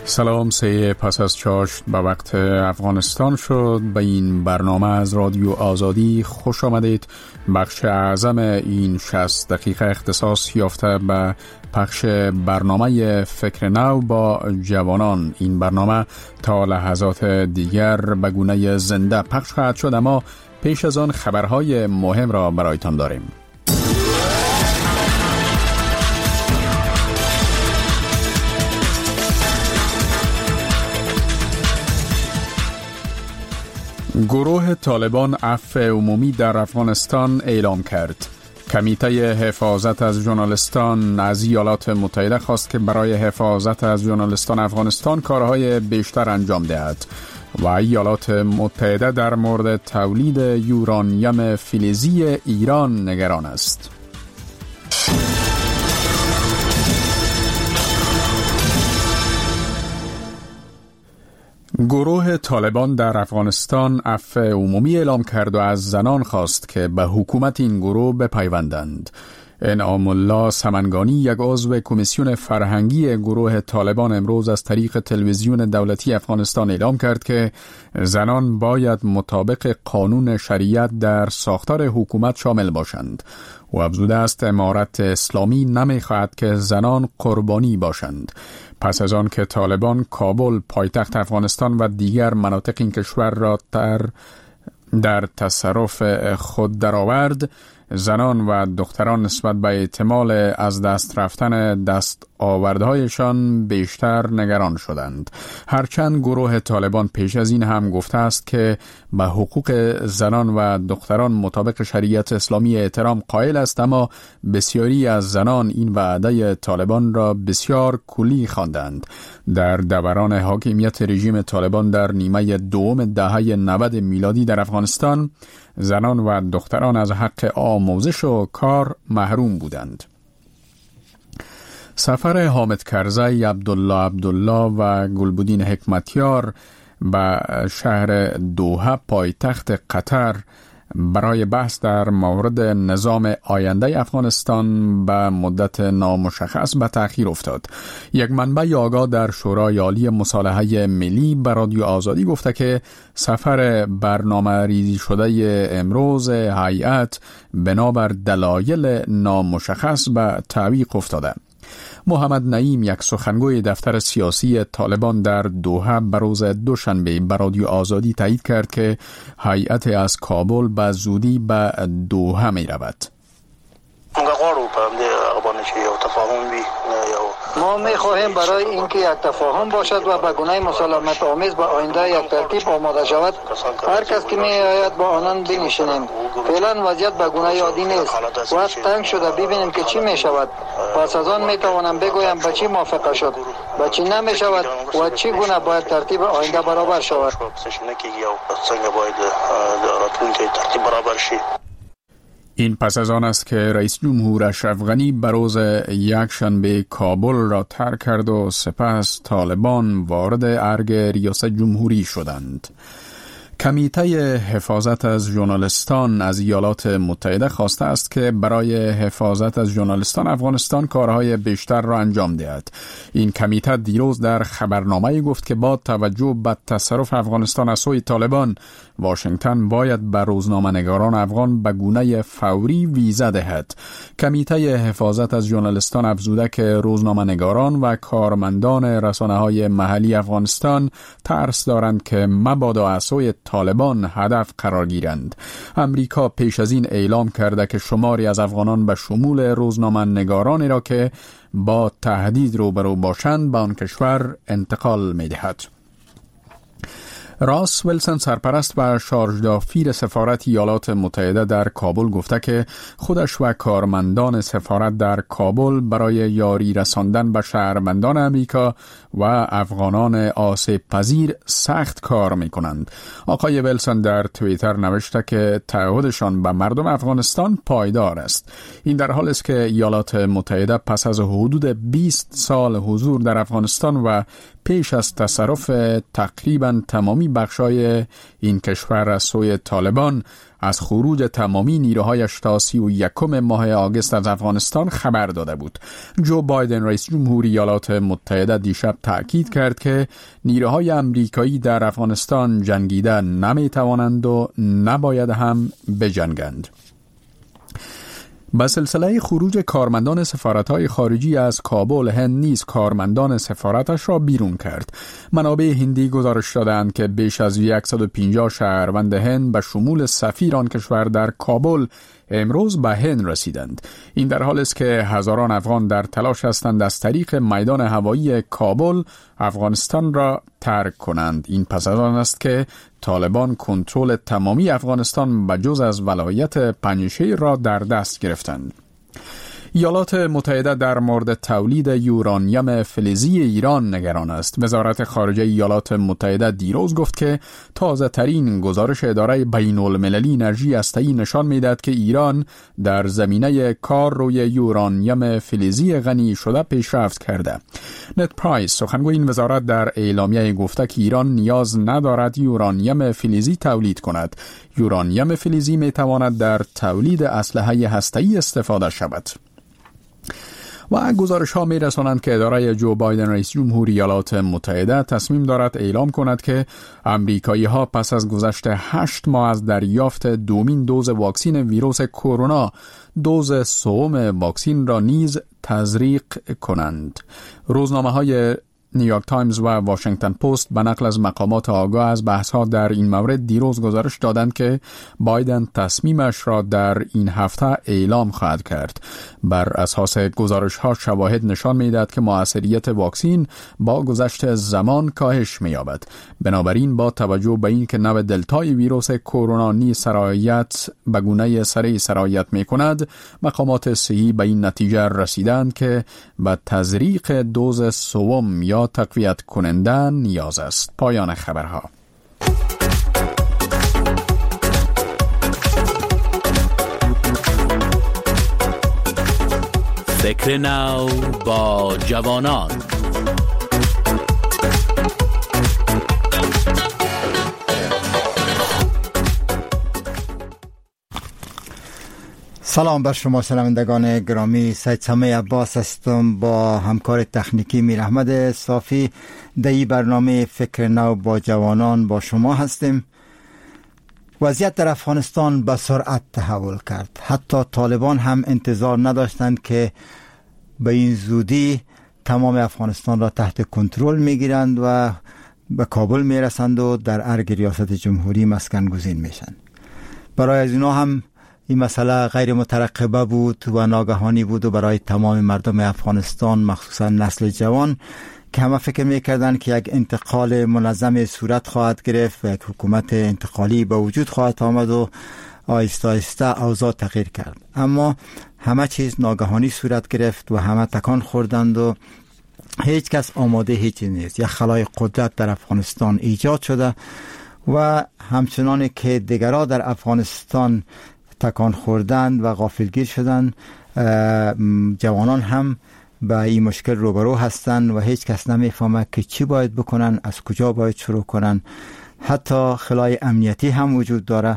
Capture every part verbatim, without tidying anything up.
سلام، سه پس از چاشت به وقت افغانستان شد. به این برنامه از رادیو آزادی خوش آمدید. بخش اعظم این شصت دقیقه اختصاص یافته به پخش برنامه فکر نو با جوانان. این برنامه تا لحظات دیگر به گونه زنده پخش خواهد شد، اما پیش از آن خبرهای مهم را برایتان داریم. گروه طالبان عفو عمومی در افغانستان اعلام کرد. کمیته حفاظت از ژورنالیستان از ایالات متحده خواست که برای حفاظت از ژورنالیستان افغانستان کارهای بیشتر انجام دهد و ایالات متحده در مورد تولید یورانیم فلزی ایران نگران است. گروه طالبان در افغانستان عفو عمومی اعلام کرد و از زنان خواست که به حکومت این گروه بپیوندند. انعام الله سمنگانی، یک عضو کمیسیون فرهنگی گروه طالبان، امروز از طریق تلویزیون دولتی افغانستان اعلام کرد که زنان باید مطابق قانون شریعت در ساختار حکومت شامل باشند و افزوده است امارت اسلامی نمی‌خواهد که زنان قربانی باشند. پس از آن که طالبان کابل، پایتخت افغانستان و دیگر مناطق این کشور را در در تصرف خود درآورد، زنان و دختران نسبت به احتمال از دست رفتن دست آوردهایشان بیشتر نگران شدند. هرچند گروه طالبان پیش از این هم گفته است که به حقوق زنان و دختران مطابق شریعت اسلامی احترام قائل است، اما بسیاری از زنان این وعده طالبان را بسیار کلی خواندند. در دوران حاکمیت رژیم طالبان در نیمه دوم دهه نود میلادی در افغانستان، زنان و دختران از حق آموزش و کار محروم بودند. سفر حامد کرزی، عبدالله عبدالله و گلبدین حکمتیار به شهر دوحه، پایتخت قطر، برای بحث در مورد نظام آینده افغانستان به مدت نامشخص به تأخیر افتاد. یک منبع آگاه در شورای عالی مصالحه ملی به رادیو آزادی گفته که سفر برنامه ریزی شده امروز هیئت بنابر دلایل نامشخص به تعویق افتاده. محمد نعیم، یک سخنگوی دفتر سیاسی طالبان در دوحه، به روز دوشنبه به رادیو آزادی تایید کرد که هیئت از کابل به زودی به دوحه می رود. ما می خواهیم برای اینکه یک تفاهم باشد و به گونه مسالمت آمیز به آینده یک ترتیب آماده شود، هر کس که می آید با آنان بنشینیم. فعلا وضعیت به گونه عادی نیست. وقت تنگ شده، ببینیم که چی می شود. پس از آن می توانم بگویم به چی موافقه شد، به چی نمی شود و چی گونه باید ترتیب آینده برابر شود. این پس از آن است که رئیس جمهور اشرف غنی به روز یکشنبه کابل را ترک کرد و سپس طالبان وارد ارگ ریاست جمهوری شدند. کمیته حفاظت از ژورنالیستان از ایالات متحده خواسته است که برای حفاظت از ژورنالیستان افغانستان کارهای بیشتر را انجام دهد. این کمیته دیروز در خبرنامه گفت که با توجه به تصرف افغانستان از سوی طالبان، واشنگتن باید به روزنامه‌نگاران افغان به گونه فوری ویزا دهد. کمیته حفاظت از ژورنالیستان افزوده که روزنامه‌نگاران و کارمندان رسانه‌های محلی افغانستان ترس دارند که مبادا از سوی طالبان هدف قرار گیرند. امریکا پیش از این اعلام کرده که شماری از افغانان به شمول روزنامه‌نگارانی را که با تهدید روبرو باشند به آن کشور انتقال می‌دهد. راس ویلسون، سرپرست و شارژدافیر سفارت ایالات متحده در کابل، گفته که خودش و کارمندان سفارت در کابل برای یاری رساندن به شهروندان امریکا و افغانان آسیب پذیر سخت کار می کنند. آقای ویلسون در توییتر نوشته که تعهدشان به مردم افغانستان پایدار است. این در حالی است که ایالات متحده پس از حدود بیست سال حضور در افغانستان و پیش از تصرف تقریبا تمامی بخشای این کشور از سوی طالبان از خروج تمامی نیروهایش تا سی و یکم ماه آگوست از افغانستان خبر داده بود. جو بایدن رئیس جمهور ایالات متحده دیشب تأکید کرد که نیروهای امریکایی در افغانستان جنگیده نمی توانند و نباید هم بجنگند. با سلسله خروج کارمندان سفارت‌های خارجی از کابل، هند نیز کارمندان سفارتش را بیرون کرد. منابع هندی گزارش دادند که بیش از صد و پنجاه شهروند هند به شمول سفیر آن کشور در کابل امروز به هند رسیدند. این در حالی است که هزاران افغان در تلاش هستند از طریق میدان هوایی کابل افغانستان را ترک کنند. این پس از آن است که طالبان کنترل تمامی افغانستان به جز از ولایت پنجشیر را در دست گرفتند. ایالات متحده در مورد تولید یورانیم فلزی ایران نگران است. وزارت خارجه ایالات متحده دیروز گفت که تازه ترین گزارش اداره بین المللی انرژی هسته‌ای نشان می‌دهد که ایران در زمینه کار روی یورانیم فلزی غنی شده پیشرفت کرده. نت پرایس سخنگوی این وزارت در اعلامیه گفته که ایران نیاز ندارد یورانیم فلزی تولید کند. یورانیم فلزی می‌تواند در تولید اسلحه هسته‌ای استفاده شود. و گزارش ها می رسانند که اداره جو بایدن رئیس جمهور ایالات متحده تصمیم دارد اعلام کند که امریکایی ها پس از گذشت هشت ماه از دریافت دومین دوز واکسین ویروس کرونا دوز سوم واکسین را نیز تزریق کنند. روزنامه های نیویورک تایمز و واشنگتن پست به نقل از مقامات آگاه از بحث‌ها در این مورد دیروز گزارش دادند که بایدن تصمیمش را در این هفته اعلام خواهد کرد. بر اساس گزارش‌ها شواهد نشان می‌دهد که موثریت واکسین با گذشت زمان کاهش می‌یابد. بنابراین با توجه به اینکه نوع دلتای ویروس کرونا نیز سرایت به گونه سریع سرایت می‌کند، مقامات صحی به این نتیجه رسیدند که به تزریق دوز سوم یا تقویت کننده نیاز است. پایان خبرها. فکر نو با جوانان. سلام بر شما شنوندگان گرامی، سید سمی عباس هستم با همکار تکنیکی میر احمد صافی. در این برنامه فکر نو با جوانان با شما هستیم. وضعیت در افغانستان به سرعت تحول کرد. حتی طالبان هم انتظار نداشتند که به این زودی تمام افغانستان را تحت کنترل میگیرند و به کابل میرسند و در ارگ ریاست جمهوری مسکن گزین میشن. برای از اینا هم این مسئله غیر مترقبه بود و ناگهانی بود و برای تمام مردم افغانستان مخصوصا نسل جوان که همه فکر میکردن که یک انتقال منظم صورت خواهد گرفت و یک حکومت انتقالی به وجود خواهد آمد و آهسته آهسته اوضاع تغییر کرد. اما همه چیز ناگهانی صورت گرفت و همه تکان خوردند و هیچ کس آماده هیچی نیست. یک خلای قدرت در افغانستان ایجاد شده و همچنان که دیگرها در افغانستان تکان خوردند و غافلگیر شدند، جوانان هم با این مشکل روبرو هستند و هیچ کس نمیفهمه که چی باید بکنن، از کجا باید شروع کنن. حتی خلای امنیتی هم وجود داره.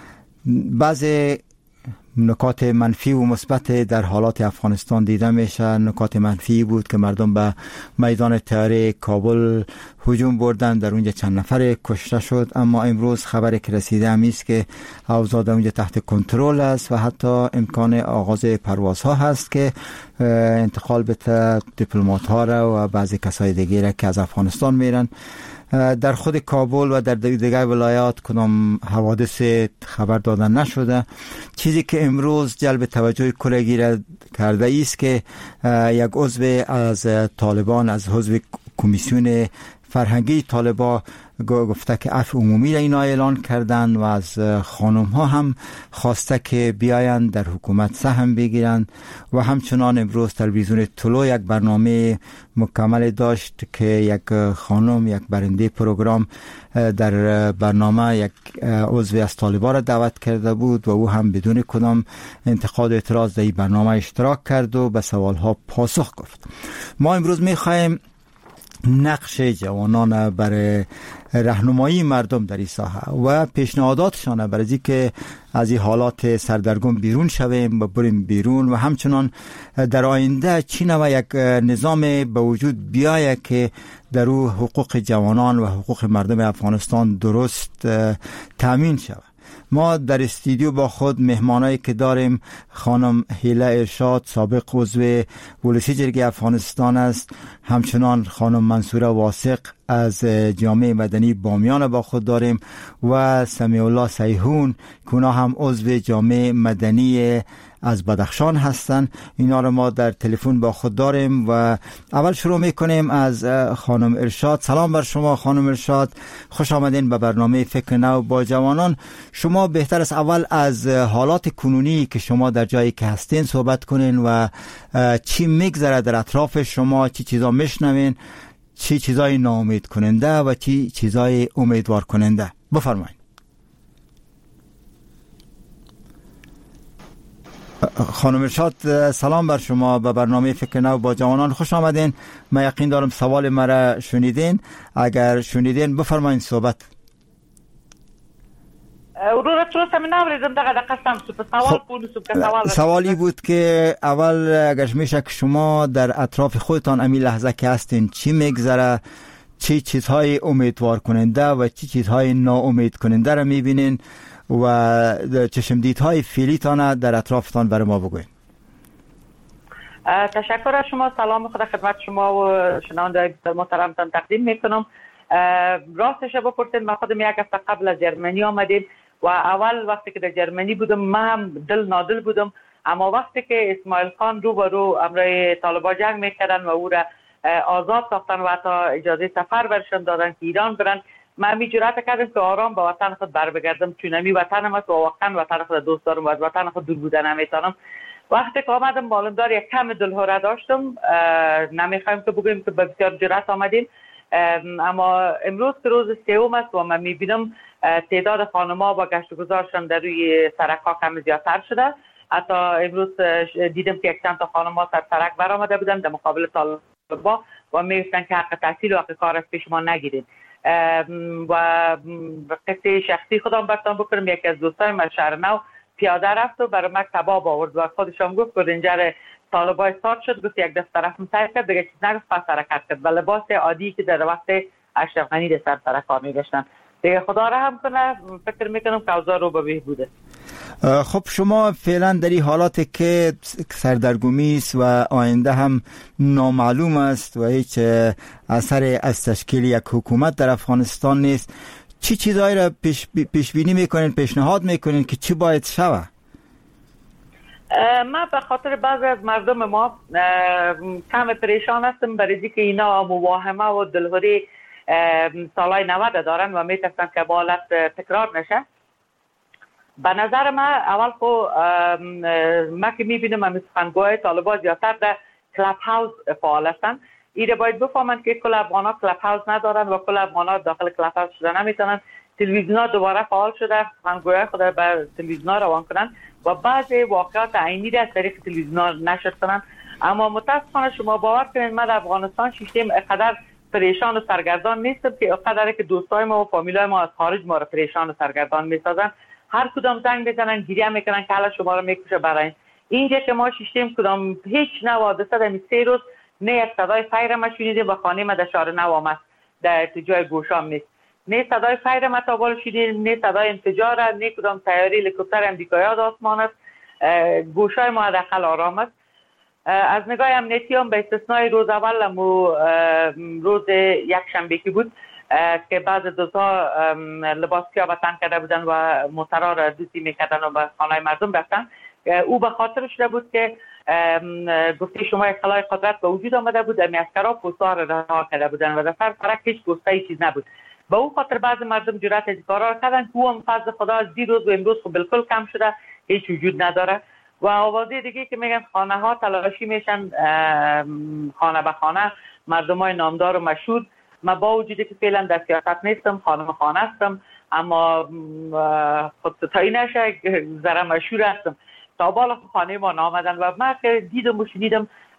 بعضی نکات منفی و مثبت در حالات افغانستان دیده میشه. نکات منفی بود که مردم به میدان طیاره کابل هجوم بردن، در اونجا چند نفر کشته شد. اما امروز خبری که رسیده همی است که اوضاع در اونجا تحت کنترل است و حتی امکان آغاز پروازها هست که انتقال به دیپلمات ها را و بعضی کسای دیگه را که از افغانستان میرن. در خود کابل و در دیگر ولایات کدام حوادث خبر دادن نشده. چیزی که امروز جلب توجه کلگی کرده است که یک عضو از طالبان، از حزب کمیسیون فرهنگی طالبان گفته که عفو عمومی را اینا اعلان کردن و از خانم ها هم خواسته که بیاین در حکومت سهم بگیرن. و همچنان امروز تلویزیون طلوع یک برنامه مکمل داشت که یک خانم، یک برنده پروگرام در برنامه یک عضو از طالبان را دعوت کرده بود و او هم بدون کدام انتقاد و اعتراض در این برنامه اشتراک کرد و به سوالها پاسخ گفت. ما امروز میخوایم نقش جوانان برای راهنمایی مردم در این ساحه و پیشنهاداتشان برای اینکه از این حالات سردرگم بیرون شویم و بریم بیرون، و همچنان در آینده چی نوع یک نظام به وجود بیاید که در او حقوق جوانان و حقوق مردم افغانستان درست تامین شود. ما در استودیو با خود مهمانایی که داریم، خانم هیله ارشاد سابق عضو ولسی جرگه افغانستان است، همچنان خانم منصوره واثق از جامعه مدنی بامیان با خود داریم و سمیع الله سیحون که اونا هم عضو جامعه مدنی از بدخشان هستن. اینا رو ما در تلفن با خود داریم و اول شروع میکنیم از خانم ارشاد. سلام بر شما خانم ارشاد، خوش آمدین به برنامه فکر نو با جوانان. شما بهتر است اول از حالات کنونی که شما در جایی که هستین صحبت کنین و چی میگذره در اطراف شما، چی چیزا میشنوین، چی چیزای ناامید کننده و چی چیزای امیدوار کننده. بفرمایید. خانم ارشاد سلام بر شما، به برنامه فکر نو با جوانان خوش آمدین. من یقین دارم سوال مرا شنیدین، اگر شنیدین بفرمایید صحبت. سوالی بود که اول اگر میشه که شما در اطراف خودتان امی لحظه که هستین چی میگذره، چی چیزهای امیدوار کننده و چی چیزهای ناامید کننده را میبینین و چشمدیدهای فعلیتان در اطرافتان برای ما بگوین. تشکر از شما. سلام خدا خدمت شما و شنوندگان محترمتان تقدیم میکنم. راستش بپرسید، ما خودم یک هفته قبل از جرمنی آمدیم و اول وقتی که در جرمنی بودم من هم دل نادل بودم، اما وقتی که اسماعیل خان رو به رو امرای طالبان جنگ میکردن و او را آزاد ساختن و حتی اجازه سفر برشان دادن که ایران برن، من می جرأت کردم که آرام به وطن خود بر بگردم، چون امی وطنم است و واقعا وطن خود دوست دارم و از وطن خود دور بودن نمیتونم. وقتی که آمدم معلوم دار یک کم دلهوره داشتم، نمیخوایم که بگویم که بسیار جرأت آمدیم، اما امروز که روز سوم است و من میبینم تعداد خانم‌ها با گشت و گذارشان در روی سرک‌ها کم زیادتر شده. حتی امروز دیدم که یک چند تا خانم‌ها سر سرک برآمده بودن در مقابل طالبان و میگفتن که حق تحصیل و حق کار از پیش ما نگیرید. و قصه شخصی خودم براتون بکنم، یکی از دوستای من شهر نو پیاده رفت و برای من کباب آورد و خودشم گفت که اینجا طالبای استارت شد، گفت یک دست طرف مسیر کرد دیگه چیز نگفت، پس حرکت کرد و لباس عادی که در وقت اشرف غنی در سر سر کار میگشتن دیگه. خدا رحم کنه، فکر میکنم که اوضاع رو به بهبوده. خب شما فعلا در این حالاتی که سردرگمی است و آینده هم نامعلوم است و هیچ اثر از تشکیل یک حکومت در افغانستان نیست، چی چیزایی را پیش, پیش بینی میکنین، پیشنهاد میکنین که چی باید شود؟ من به خاطر بعضی از مردم ما کم پریشان هستم برای اینکه اینا مواهمه و دلهوری سالهای نود دارن و میترسن که بالت تکرار نشه. به نظر من اول خو ما که میبینم من سخنگوهای طالبان زیادتر در کلاب هاوس فعال هستن. ایره باید بفهمند که کل افغان ها کلاب هاوس ندارن و کل افغان ها داخل کلاب هاوس شده نمیتونن. تلویزیون ها دوباره فعال شده، سخنگوهای خود بر تلویزیون ها روان کنن و بعضی واقعات عینی را از طریق تلویزیون ها نشر کنن. اما متاسفانه شما باور کنید من در افغانستان سیستم اقدر پریشان و سرگردان نیستم که اقدر که دوستای ما و فامیلای ما از خارج ما را پریشان و سرگردان میسازن. هر کدام زنگ بزنن گریه میکنن که حالا شما رو میکشه برای اینجا که ما سیستم کدام هیچ نوع حادثه در سه روز نه یک صدای فایر ما شنیدیم و خانه ما در شهر نو آمد در جای گوشام نیست، نه صدای فایر ما تا بالا شنیدیم، نه صدای انفجار، نه کدام طیاره هلیکوپتر امریکایی ها آسمان است. گوشای ما داخل آرام است. از نگاه امنیتی هم به استثنای روز اول امو روز یک شنبه که بود که بعض دوستا لباس سیاه وطن کرده بودن و موترها را دوزی میکردن و به خانه مردم رفتن، او به خاطر شده بود که گفته شما یک خلای قدرت به وجود آمده بود، امی اسکرها پوستا را رها کرده بودن و در سر فرق هیچ پوسته چیز نبود. به او خاطر بعض مردم جرأت از کارا کردن که او هم فضل خدا از دی روز و امروز خب بالکل کم شده، هیچ وجود نداره. و آوازه دیگه که میگن خانه ها تلاشی میشن خانه به خانه، مردم های نامدار و مشهور. من با وجودی که فعلا در سیاست نیستم، خانم خانه هستم، اما خود تایی نشه ذره مشهور هستم. تا بالا خانه ما نامدن و من که دیدم و شنیدم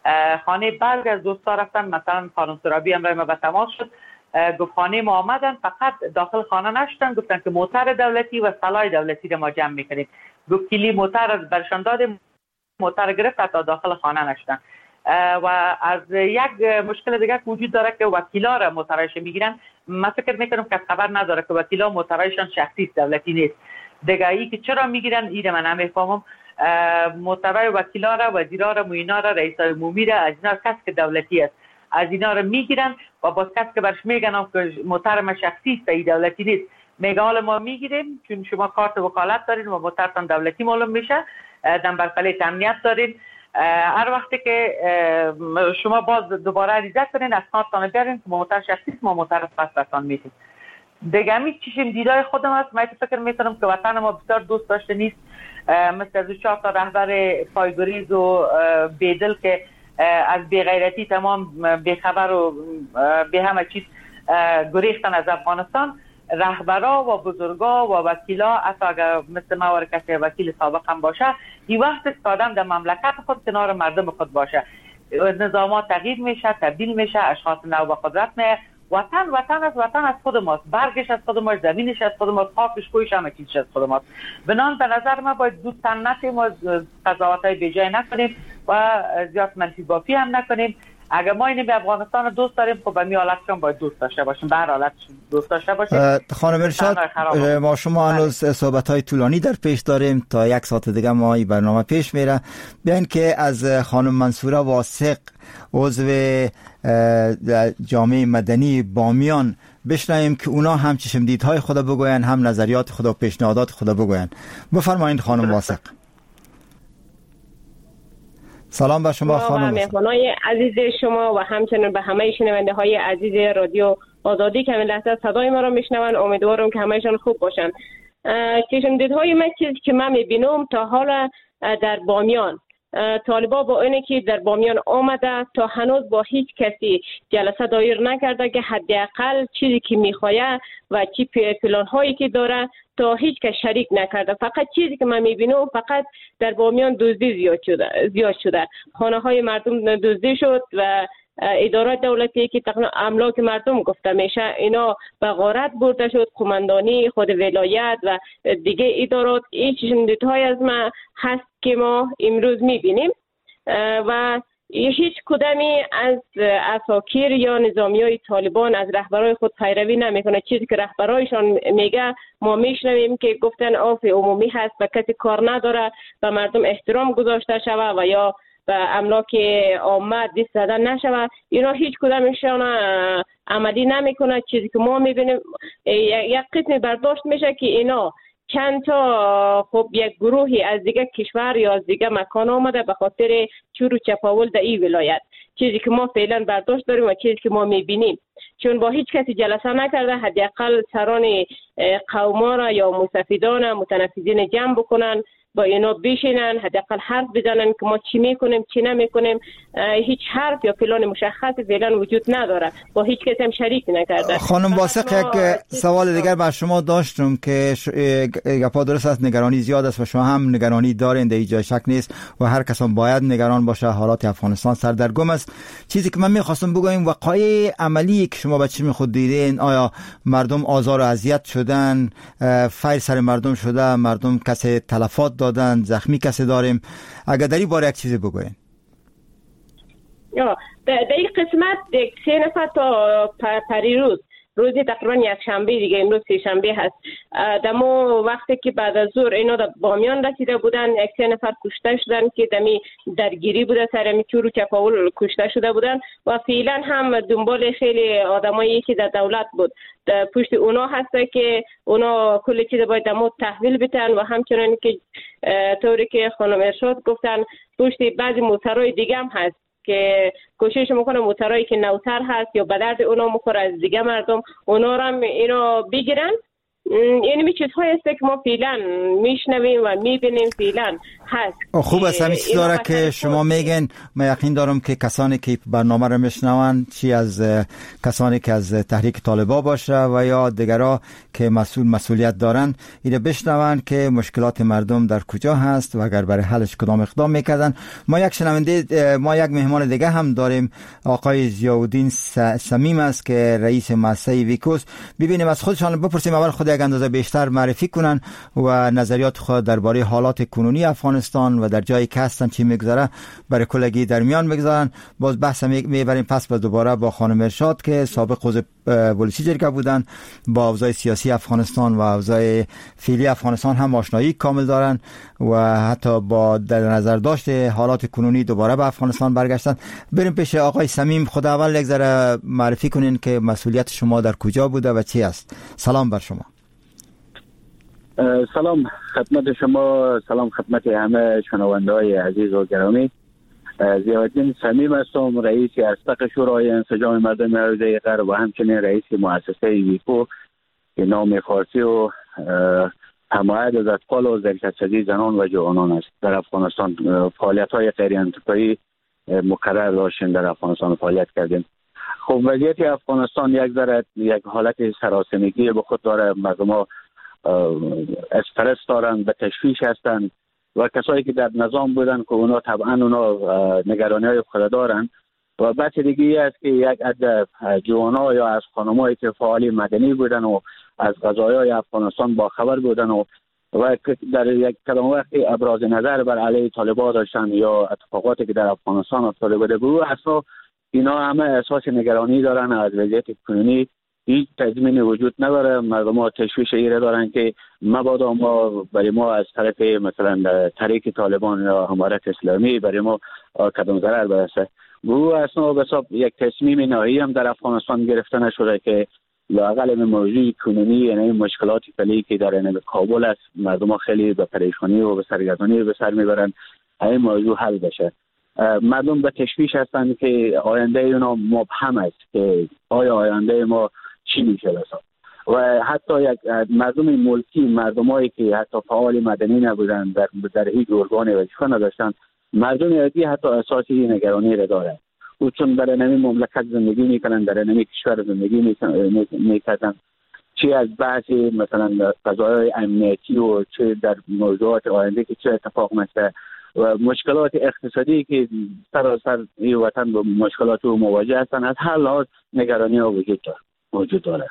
خانه بعضی از دوستا رفتن، مثلا خانم سرابی هم ما به تماس شد، گفت خانه ما آمدن فقط داخل خانه نشدن، گفتن که موتر دولتی و سلاح دولتی رو ما جمع میکنیم. گفت کلی موتر برشان دادیم، موتر گرفت تا داخل خانه نشدن. و از یک مشکل دیگه وجود داره که وکیلا را موترایش میگیرن. من فکر میکنم که خبر نداره که وکیلا موترایشان شخصی دولتی نیست. دیگه ای که چرا میگیرن ایره من نمیفهمم. موترای وکیلا را، وزیرا را، موینا را، رئیس عمومی را، از اینا کس که دولتی است از اینا را میگیرن و باز کس که برش میگن که موتر ما شخصی است ای دولتی نیست، میگه حالا ما میگیریم چون شما کارت وکالت دارین و موترتان دولتی معلوم میشه، دنبال پلیت امنیت دارین. هر وقتی که شما باز دوباره عریضه کنین اسنادتان بیارین که موتر شخصی است، ما موتر پس برتان میدیم. دیگه همی چشم دیدای خودم است. من فکر میکنم که وطن ما بسیار دوست داشته نیست، مثل از چهار تا رهبر پایگریز و بیدل که از بیغیرتی تمام بیخبر و به همه چیز گریختن از افغانستان. رهبرا و بزرگا و وکیلا حتی اگر مثل ما کسی وکیل سابق هم باشه، این وقت استادم در مملکت خود کنار مردم خود باشه. نظامات تغییر میشه، تبدیل میشه، اشخاص نو به قدرت میه. وطن وطن از وطن از خود ماست، برگش از خود ماست، زمینش از خود ماست، خاکش کویش همه چیزش از خود ماست. بنان به نظر ما باید زود تن نشیم و قضاوت‌های بیجای نکنیم و زیاد منفی بافی هم نکنیم. اگر ما اینی به افغانستان دوست داریم خب به می حالت هم باید دوست داشته باشیم، به هر حالت دوست داشته باشیم. خانم ارشاد، ما شما هنوز صحبت‌های طولانی در پیش داریم، تا یک ساعت دیگه ما این برنامه پیش میره. بیاین که از خانم منصوره واثق عضو جامعه مدنی بامیان بشنویم که اونا هم چشم دیدهای خدا بگوین، هم نظریات خدا و پیشنهادات خدا بگوین. بفرمایید خانم واثق. سلام به شما خانم. مهمانای عزیز شما و همچنین به همه شنونده های عزیز رادیو آزادی که این لحظه صدای ما رو میشنون، امیدوارم که همهشان خوب باشن. چشم دیدهای من چیزی که من میبینم تا حالا در بامیان، طالبا با اینه که در بامیان آمده تا هنوز با هیچ کسی جلسه دایر نکرده که حداقل چیزی که میخواه و چی پلان هایی که داره تا هیچ کس شریک نکرده. فقط چیزی که من میبینم فقط در بامیان دزدی زیاد شده زیاد شده خانه های مردم دزدی شد و ادارات دولتی که تقریبا املاک مردم گفته میشه اینا به غارت برده شد، قماندانی خود ولایت و دیگه ادارات. این چشم‌دیدهای از ما هست که ما امروز میبینیم و هیچ کدامی از اساکیر یا نظامی های طالبان از رهبرای خود پیروی نمیکنه. چیزی که رهبرایشان میگه ما میشنویم که گفتن عفو عمومی هست و کسی کار نداره به مردم احترام گذاشته شود و یا به املاک عامه دست زدن نشود. اینا هیچ کدامشان عملی نمیکنه. چیزی که ما میبینیم یک قسم برداشت میشه که اینا چند تا خب یک گروهی از دیگه کشور یا از دیگه مکان آمده به خاطر چور و چپاول در این ولایت. چیزی که ما فعلا برداشت داریم و چیزی که ما میبینیم، چون با هیچ کسی جلسه نکرده، حداقل سران قوما را یا مستفیدان متنفذین جمع بکنن، با اینا بشینن، حداقل حرف بزنن که ما چی میکنیم چی نمیکنیم. هیچ حرف یا پلان مشخص فعلا وجود نداره، با هیچ کسی هم شریک نکرده. خانم واثق، یک سوال دیگر بر شما داشتم که گپا درست است، نگرانی زیاد است و شما هم نگرانی دارین، در اینجا شک نیست و هر کس هم باید نگران باشه. حالات افغانستان سردرگم است. چیزی که من میخواستم بگم وقایع عملی که شما بچه خود دیدین، آیا مردم آزار و اذیت شدن، فیر سر مردم شده، مردم کسی تلفات دادن، زخمی کسی داریم؟ اگر در این باره یک چیزی بگوین. یا در این قسمت سه نفر تا پریروز روزی تقریبا یک شنبه دیگه، امروز سه شنبه هست، دمو وقتی که بعد از ظهر اینا در بامیان رسیده بودن، یک سه نفر کشته شدن که دمی درگیری بوده، سر می چور و چپاول کشته شده بودن و فعلا هم دنبال خیلی آدمایی که در دولت بود پشت اونا هسته که اونا کل چیز باید دمو تحویل بتن و همچنان که طوری که خانم ارشاد گفتن پشت بعضی موترهای دیگه هم هست که کوشش میکنه موترایی که نوتر هست یا به درد اونا مخوره از دیگه مردم، اونا رو هم اینا بگیرن یعنی می چیزهایی است که ما فعلا میشنویم و میبینیم فعلا هست. خوب است همین چیز داره که شما میگن. من یقین دارم که کسانی که برنامه رو میشنون، چی از کسانی که از تحریک طالبان باشه و یا دیگرها که مسئول مسئولیت دارن، اینو بشنون که مشکلات مردم در کجا هست و اگر برای حلش کدام اقدام میکردن. ما یک شنونده ما یک مهمان دیگه هم داریم، آقای ضیاءالدین صمیم است که رئیس مؤسسه ویکوس. ببینیم از خودشان بپرسیم، اول خود یک اندازه بیشتر معرفی کنن و نظریات خود درباره حالات کنونی افغانستان و در جایی که هستن چی میگذره برای کلگی در میان بگذارن. باز بحث میبریم پس با دوباره با خانم ارشاد که سابق عضو پلیسی جرگه بودن، با اوضاع سیاسی افغانستان و اوضاع فعلی افغانستان هم آشنایی کامل دارن و حتی با در نظر داشته حالات کنونی دوباره به افغانستان برگشتن. بریم پیش آقای صمیم. خود اول یک ذره معرفی کنین که مسئولیت شما در کجا بوده و چی است. سلام بر شما. سلام خدمت شما، سلام خدمت همه شنونده‌های عزیز و گرامی. ضیاءالدین صمیم هستم، رئیس اصدق شورای انسجام مردم حوزه غرب و همچنین رئیس مؤسسه ویکو که نام فارسی و حمایت از اطفال و زیرکسوتی زنان و جوانان است. در افغانستان فعالیت‌های غیر انتفاعی مکرر داشتیم، در افغانستان فعالیت کردیم. خب وضعیت افغانستان یک ذره یک حالت سراسیمگی به خود داره. مردم استرس دارن، به تشویش هستن و کسایی که در نظام بودن که اونا طبعا اونا نگرانی های خود دارن. و بحث دیگه است که یک عده جوانا یا از خانمایی که فعالی مدنی بودن و از قضایای افغانستان با خبر بودن و و در یک کدام وقتی ابراز نظر بر علیه طالبان داشتن یا اتفاقاتی که در افغانستان افتاده بوده، به اصلا اینا همه اساس نگرانی دارن از وضعیت کنونی. هیچ تضمینی وجود نداره. مردم ها تشویش ایره دارن که مبادا ما برای ما از طرف مثلا تحریک طالبان یا امارت اسلامی برای ما کدام ضرر برسه. گروه اصلا بساب یک تصمیم نهایی هم در افغانستان گرفته نشده که لااقل به موضوع کنونی، یعنی مشکلات فعلی که در کابل است، مردم ها خیلی به پریشانی و به سرگردانی به سر میبرن، این موضوع حل بشه. مردم به تشویش هستن که آینده اونا مبهم است که آیا آینده ما چی میشه بسا. و حتی یک مردم ملکی، مردمایی که حتی فعال مدنی نبودن، در در هیچ ارگان وظیفه نداشتن، مردم عادی حتی اساسی نگرانی را دارند. او چون در نمی مملکت زندگی میکنن، در نمی کشور زندگی میکنن، چه از بحثی مثلا قضایای امنیتی و چه در موضوعات آینده که چه اتفاق میفته و مشکلات اقتصادی که سراسر این وطن با مشکلات رو مواجه هستن، از هر لحاظ نگرانی ها وجود داره موجود داره.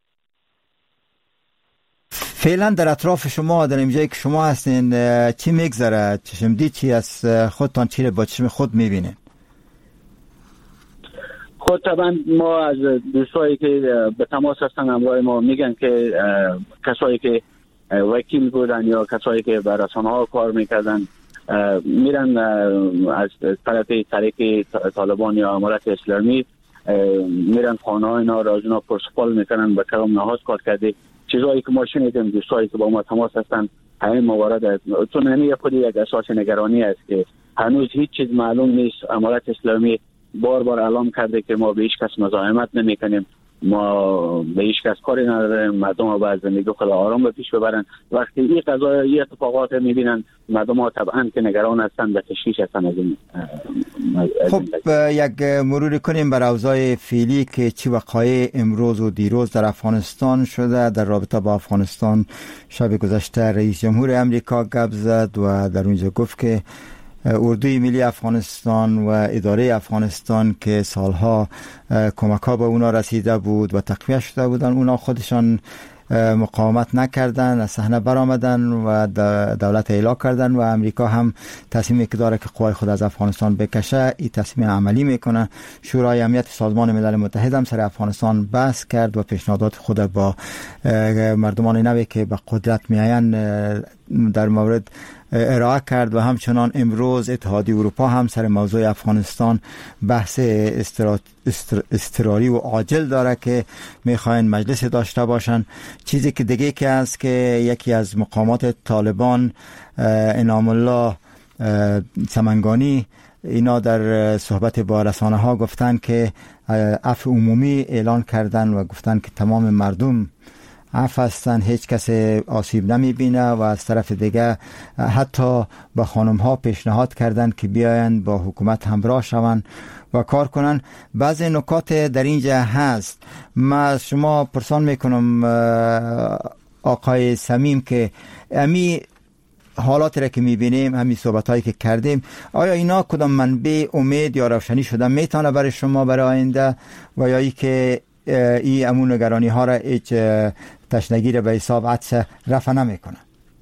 فعلا در اطراف شما، در اینجایی که شما هستین، چی میگذره؟ چشمدید چی از خودتان چی رو با چشم خود میبینین؟ خود طبعا ما از دوستایی که به تماس هستن همراه ما میگن که کسایی که وکیل بودن یا کسایی که بر رسانه ها کار میکردن میرن از طرف تحریک طالبان یا امارت اسلامی، میرن خانه های اینا را از اونا پرسپال میکنن به کلام نهاز کار کرده. چیزایی که ما شنیدیم دوستایی که با ما تماس هستن همین موارد است. چون همین خود یک اساس نگرانی است که هنوز هیچ چیز معلوم نیست. امارت اسلامی بار بار اعلام کرده که ما به هیچ کس مزاحمت نمیکنیم، ما به هیچ کس کاری نداریم، مردم ها باید زندگی خود آرام به پیش ببرن. وقتی این قضایا این اتفاقات میبینن، مردم ها طبعا که نگران هستن، به تشویش هستن از این. خب یک مرور کنیم بر اوضاع فعلی که چی وقایع امروز و دیروز در افغانستان شده. در رابطه با افغانستان شب گذشته رئیس جمهور امریکا گپ زد و در اونجا گفت که اردوی ملی افغانستان و اداره افغانستان که سالها کمک ها به اونا رسیده بود و تقویت شده بودن، اونا خودشان مقاومت نکردن، از صحنه برآمدن و دولت اعلام کردن و امریکا هم تصمیمی که داره که قوای خود از افغانستان بکشه این تصمیم عملی میکنه. شورای امنیت سازمان ملل متحد هم سر افغانستان بحث کرد و پیشنهادات خود با مردمان نوی که به قدرت میآیند در مورد ارائه کرد و همچنان امروز اتحادیه اروپا هم سر موضوع افغانستان بحث اضطراری و عاجل داره که میخواین مجلس داشته باشن. چیزی که دیگه که هست که یکی از مقامات طالبان انعام الله سمنگانی اینا در صحبت با رسانه ها گفتن که عفو عمومی اعلان کردن و گفتن که تمام مردم عفو هستند، هیچ کس آسیب نمیبینه و از طرف دیگه حتی به خانم ها پیشنهاد کردند که بیاین با حکومت همراه شوند و کار کنن. بعضی نکات در اینجا هست. ما از شما پرسان میکنم آقای صمیم که امی حالاتی را که میبینیم، همین صحبت هایی که کردیم، آیا اینا کدام منبع امید یا روشنی شده میتونه برای شما برای آینده و یا ای که ای امون نگرانی ها را هیچ تشنگی را به حساب عدس رفع نمیکنه؟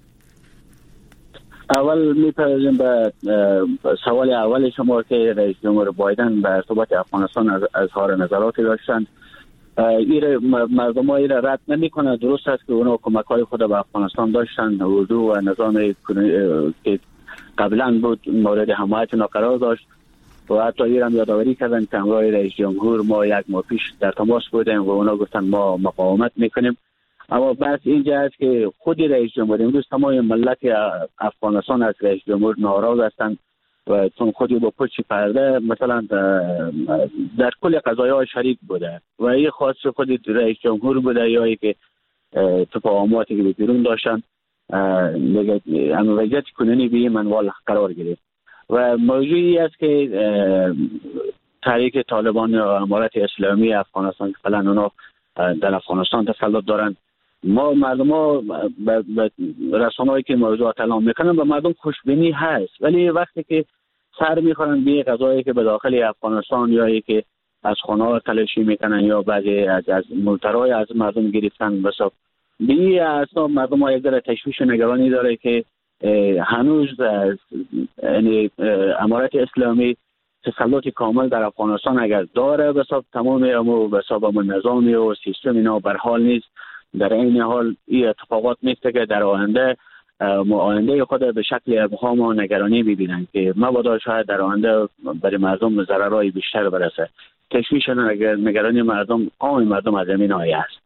اول میپردازیم به سوال اول شما که رئیس جمهور بایدن به ارتباط افغانستان از اظهار نظراتی داشتند. این مردم ها این رد نمی کنه. درست است که اونا کمک های خود به افغانستان داشتند. اردو و نظام که قبلا بود مورد حمایت اینا قرار داشت و حتی این هم یادآوری کردن که همراه رئیس جمهور ما یک ماه پیش در تماس بودیم و اونا گفتن ما مقاومت میکنیم. اما بس اینجا است که خود رئیس جمهور، امروز تمام ملت افغانستان از رئیس جمهور ناراض هستند و چون خودی با پشت پرده مثلا در کل قضایای شریک بوده و این خاص خود رئیس جمهور بوده یا ای که تفاهماتی که بیرون داشتن اما وضعیت کنونی به منوال قرار گرفت و موضوعی است که تحریک طالبان یا امارت اسلامی افغانستان که فعلا اونا در افغانستان تسلط دارن، ما مردم ها به رسانه‌ای که موضوع اعلام میکنن به مردم خوشبینی هست، ولی وقتی که سر میخورن به قضایی که به داخل افغانستان یا ای که از خانه ها تلاشی میکنن یا بعضی از از ملترای از مردم گرفتن بساب به این اساس مردم ها یک ذره تشویش و نگرانی داره که هنوز یعنی امارت اسلامی تسلط کامل در افغانستان اگر داره بساب تمام امو بساب امو نظامی و سیستم اینا بر حال نیست. در این حال این اتفاقات میفته که در آینده آینده خود به شکل ابهام و نگرانی ببینن که مبادا شاید در آینده برای مردم ضررهای بیشتر برسه. تشویش و نگرانی مردم عام مردم از این آیه است.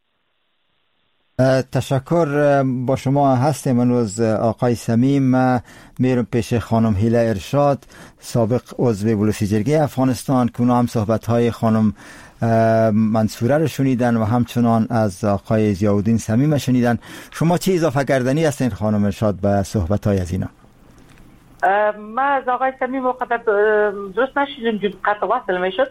تشکر. با شما هستیم امروز آقای صمیم. من میرم پیش خانم هیله ارشاد، سابق عضو بلوچی جرگه افغانستان که اونا هم صحبت‌های خانم منصوره رو شنیدن و همچنان از آقای ضیاءالدین صمیم شنیدن. شما چه اضافه کردنی هستین خانم ارشاد به صحبت‌های از اینا؟ ما از آقای صمیم وقت درست نشیدیم جون قطع وصل میشد،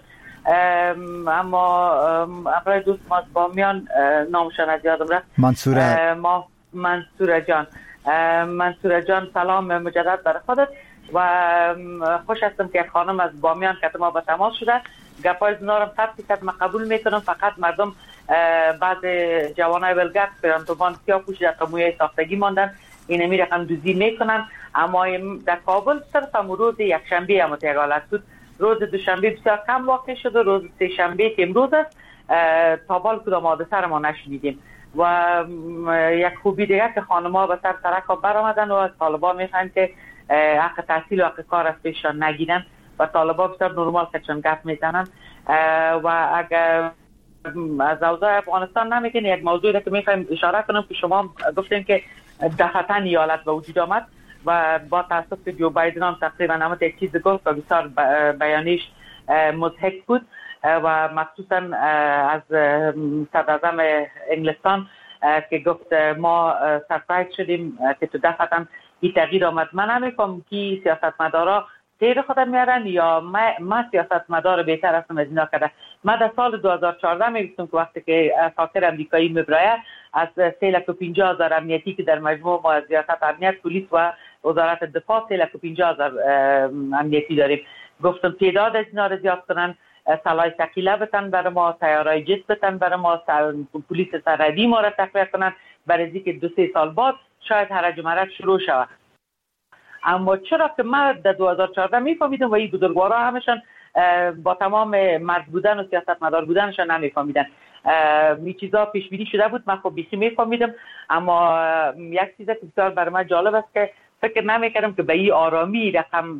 اما ابرای دوست ما بامیان نامشان از یادم رفت. منصوره ما منصوره جان منصوره جان سلام مجدد برای خودت و خوش هستم که خانم از بامیان که ما با تماس شده گپای زنارم تفتی که ما قبول میکنم. فقط مردم بعض جوانای ولگرد پرانتوبان سیاه پوشیده قمویه ساختگی ماندن، این می رقم دوزی میکنن. اما در کابل صرف هم روز یک شنبه هم تیغالت بود، روز دوشنبه بسیار کم واقع شد و روز سه شنبه که امروز است تابال کدام حادثه را ما نشنیدیم. و یک خوبی دیگه که خانم‌ها به سر سرک ها برآمدن و از طالبان میخواین که حق تحصیل و حق کار از پیششان نگیرن و طالبان بسیار نرمال کچون گپ میزنن. و اگر از اوضاع افغانستان نمیگین یک موضوعی که میخوایم اشاره کنم که شما گفتین که دفعتاً ایالت به وجود آمد و با تاسف که جو بایدن هم تقریبا همه یک چیز گفت و بسیار بیانیش مضحک بود و مخصوصا از صدراعظم انگلستان که گفت ما سرپرایز شدیم که تو دفعتاً این تغییر آمد. من نمی‌فهمم که سیاستمدارا تیر خودم میارن یا ما, ما سیاستمدار بهتر هستم از اینا کرده. من در سال دو هزار و چهارده میگفتم که وقتی که فاکر امریکایی میبرایه از سه لک و پنجاه هزار امنیتی که در مجموع ما از ریاست امنیت پلیس و وزارت دفاع سه لک و پنجاه هزار امنیتی داریم. گفتم تعداد از اینا رو زیاد کنن، سلاح ثقیله بتن برای ما، سیارهای جت بتن برای ما، پلیس سرحدی ما را تقویت کنن برای که دو سه سال بعد شاید هرج و مرج شروع شود. اما چرا که من در دو هزار و چهارده میفهمیدم و این بزرگوارا همشان با تمام مرد بودن و سیاستمدار بودنشان نمیفهمیدن. این چیزا پیش بینی شده بود، من خب بیشتر میفهمیدم. اما یک چیز که بسیار برای من جالب است که فکر نمیکردم که به این آرامی رقم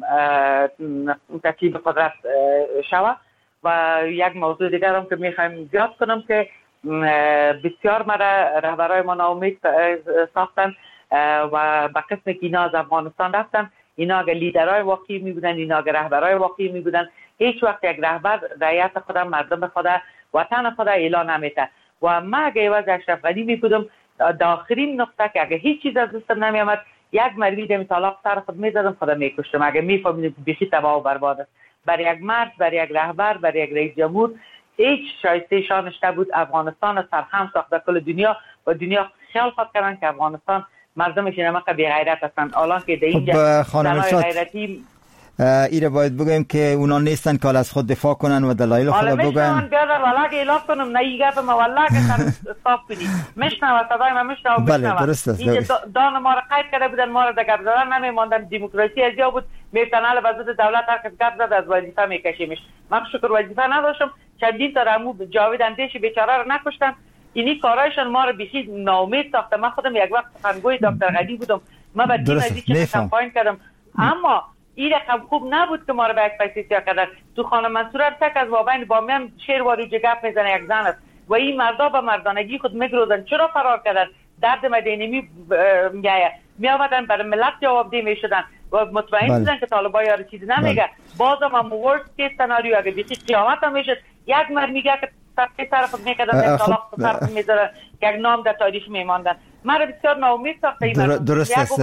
تسلیم قدرت شود. و یک موضوع دیگر هم که میخوایم زیاد کنم که بسیار مرا رهبرای ما ناامید ساختن و به قسم که اینا از افغانستان رفتن. اینا اگر لیدرهای واقعی می بودن، اینا اگر رهبرهای واقعی می بودن، هیچ وقت یک رهبر رعیت خودم، مردم خودم، وطن خودم اعلان نمیده. و من اگر عوض اشرف غنی می بودم داخلین نقطه که اگه هیچ چیز از دستم نمیامد یک مروی دمی طلاق سر خود میزدم خودم میکشتم اگه میفهمیدم که بیخی تباه و برباد است. برای یک مرد، برای یک رهبر، برای یک رئیس جمهور هیچ شایسته شانش نبود افغانستان سرخم ساخته کل دنیا و دنیا خیال خود کردن که افغانستان مردمش نمک بی غیرت هستند. الان که در اینجا زنای غیرتی ایره باید بگویم که اونا نیستن که از خود دفاع کنن و دلایل خود بگن. حالا میشنون بیادر والله که اعلاف کنم نه ایگه ما والله که سر صاف کنی مشنو صدای ما مشنو بله درست است. اینجا دان ما را قید کرده بودن ما را در گپ زدن نمیماندن. دموکراسی از جا بود میفتنال وزارت دولت هر کس گپ زد از وظیفه میکشیمش. من شکر وظیفه نداشتم چندین تا رمو جاوید اندیشی بیچاره را نکشتن. اینی کارایشان ما را بیخی ناامید ساخته. من خودم یک وقت سخنگوی دکتر غنی بودم. من بعد این از این کمپاین کردم اما این رقم خوب نبود که ما رو به یک پیسی سیاه کردن. تو خانه منصور تک از وابین بامیان شیر واری جگف میزنه یک زن است و این مردا به مردانگی خود میگروزن. چرا فرار کردن؟ درد مدینی می میگه می آمدن برای ملت جوابدهی میشدن و مطمئن بودن که طالبان یاری چیزی نمیگه. بازم هم ورست کیس سناریو اگه بیخی قیامت هم میشد یک مرد میگه که سرقی سر خود میکردن طلاق سر خود میذاره که یک نام در تاریخ میماندن. مرا بسیار ناامید ساخته این در درست است.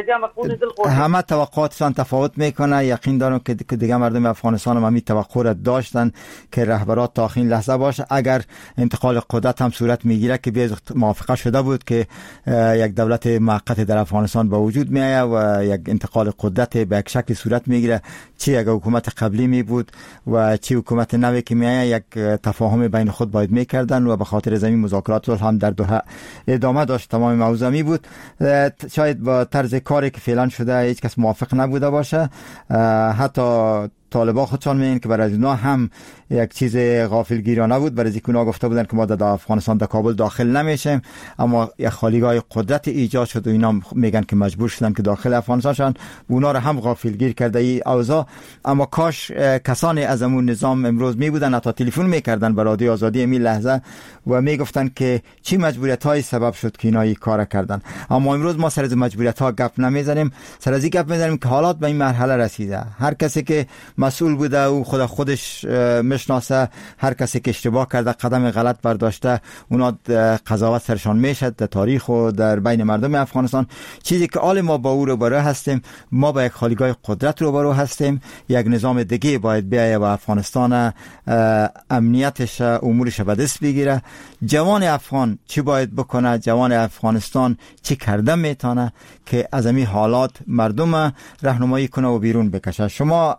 همه توقعاتشان تفاوت میکنه. یقین دارم که دیگه مردم افغانستان هم همین توقع را داشتن که رهبرات تا آخرین لحظه باشه. اگر انتقال قدرت هم صورت میگیره که بیاز موافقه شده بود که یک دولت موقت در افغانستان به وجود میآید و یک انتقال قدرت به یک شکل صورت میگیره، چی اگر حکومت قبلی می بود و چی حکومت نوی که میآید، یک تفاهم بین خود باید میکردن و به خاطر زمین مذاکرات هم در دوحه ادامه داشت. تمام موضوع می بود. شاید با طرز کاری که فعلا شده هیچ کس موافق نبوده باشه. حتی طالبان خودشان میگن که برای اونا هم یک چیز غافلگیرانه بود. برای اینکه اونا گفته بودن که ما در افغانستان در کابل داخل نمیشیم، اما یک خالیگاه قدرت ایجاد شد و اینا میگن که مجبور شدن که داخل افغانستان شدن. اونا رو هم غافلگیر کرده ای اوضاع. اما کاش کسانی از همون نظام امروز می بودن، حتی تلفن میکردن به رادیو آزادی این لحظه و میگفتن که چی مجبوریت های سبب شد که اینا این کار کردن. اما امروز ما سر از مجبوریت ها گپ نمیزنیم، سر از این گپ میزنیم که حالات به این مرحله رسیده. هر کسی که مسئول بوده او خود خودش میشناسه، هر کسی که اشتباه کرده قدم غلط برداشته اونا قضاوت سرشان میشه در تاریخ و در بین مردم افغانستان. چیزی که آل ما با او روبرو هستیم، ما با یک خالیگاه قدرت روبرو هستیم. یک نظام دیگه باید بیاید و افغانستان امنیتش امورش به دست بگیره. جوان افغان چی باید بکنه؟ جوان افغانستان چی کرده میتونه که از این حالات مردم راهنمایی کنه و بیرون بکشه؟ شما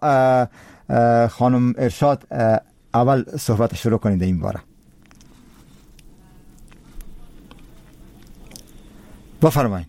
خانم ارشاد اول صحبت شروع کنید این باره. بفرمایید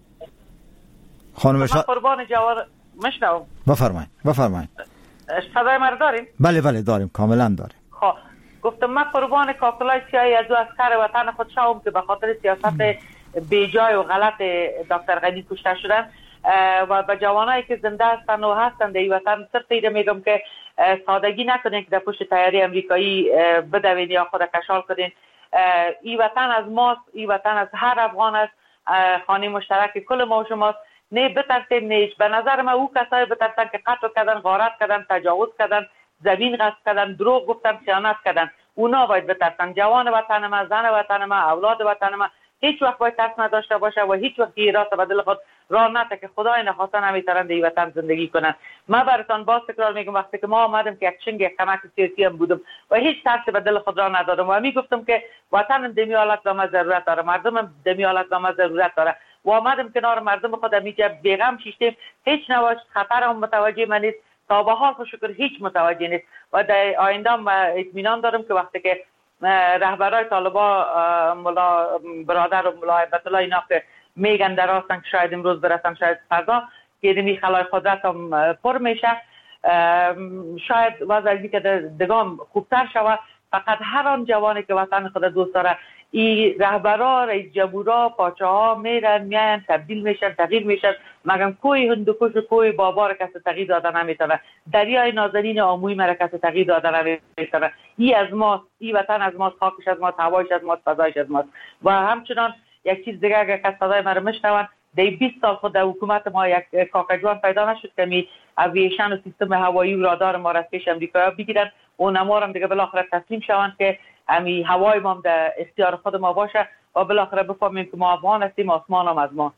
خانم ارشاد. قربان جوار مشنو. بفرمایید بفرمایید. صدای من داریم؟ بله بله داریم، کاملا داریم. خب گفتم من قربان کاکلای سیاهی از عسکر وطن خود شوم که به خاطر سیاست بیجای و غلط دکتر غنی کشته شدن و به جوانایی که زنده هستن و هستن در این وطن صرف ایده میگم که سادگی نکنین که در پشت تیاری امریکایی بدوین یا خود کشال کنین. این وطن از ماست، این وطن از هر افغان است، خانه مشترک کل ما و شماست. نه بترسیم نیش. به نظر من او کسایی بترسن که قتل کردن، غارت کردن، تجاوز کردن، زمین غصب کردن، دروغ گفتن، خیانت کردن، اونا باید بترسن. جوان وطن ما، زن وطن ما، اولاد وطن ما هیچ وقت باید ترس نداشته باشه و هیچ وقت این راست به دل خود راه نده که خدای نخواسته نمیتونن در این وطن زندگی کنن. من براتون باز تکرار میگم وقتی که ما آمدم که یک چنگ یک کمک سیاسی هم بودم و هیچ ترسی به دل خود راه ندادم و میگفتم که وطن دمی حالت دامه ضرورت داره، مردم دمی حالت دامه ضرورت داره و آمدم کنار مردم خود میگه بیغم شیشتیم. هیچ نواش خطر هم متوجه من نیست، تا به حال شکر هیچ متوجه نیست و در آینده هم اطمینان دارم که وقتی که رهبرای طالبان ملا برادر و ملا هیبت الله اینا که میگن در راستن که شاید امروز برسن شاید فردا که دمی خلای قدرت هم پر میشه، شاید وضعی که دگام خوبتر شود. فقط هر آن جوانی که وطن خود دوست داره، این رهبرا، رئیس جمهورا، پاچاها میرن میان تبدیل میشن، تغییر میشن. مگم کوی هندوکش و کوی بابا را کسی تغییر داده نمیتونه، دریای نازنین آموی مرا کسی تغییر داده نمیتونه. این از ماست، این وطن از ماست، خاکش از ماست، هوایش از ماست، فضایش از ماست. و همچنان یک چیز دیگه اگر کس صدای مرا میشنون، در بیست سال خود در حکومت ما یک کاکجوان پیدا نشد که می اویشن و سیستم هوایی و رادار ما را از پیش امریکا بگیرن و نمارم دیگه بالاخره تسلیم شوند که امی هوای ما در اختیار خود ما باشه و بالاخره بفهمیم که ما افغان هستیم، آسمان هم از ما.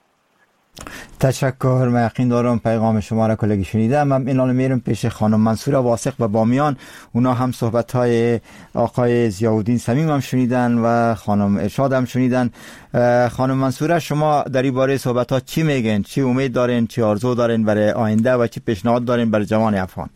تشکر. من یقین دارم پیغام شما را کلگی شنیدم. من الان میرم پیش خانم منصور واثق و بامیان. اونا هم صحبت های آقای ضیاءالدین صمیم هم شنیدن و خانم ارشاد هم شنیدن. خانم منصور، شما در این باره صحبت ها چی میگن؟ چی امید دارین؟ چی آرزو دارین برای آینده و چی پیشنهاد دارین برای جوان افغان؟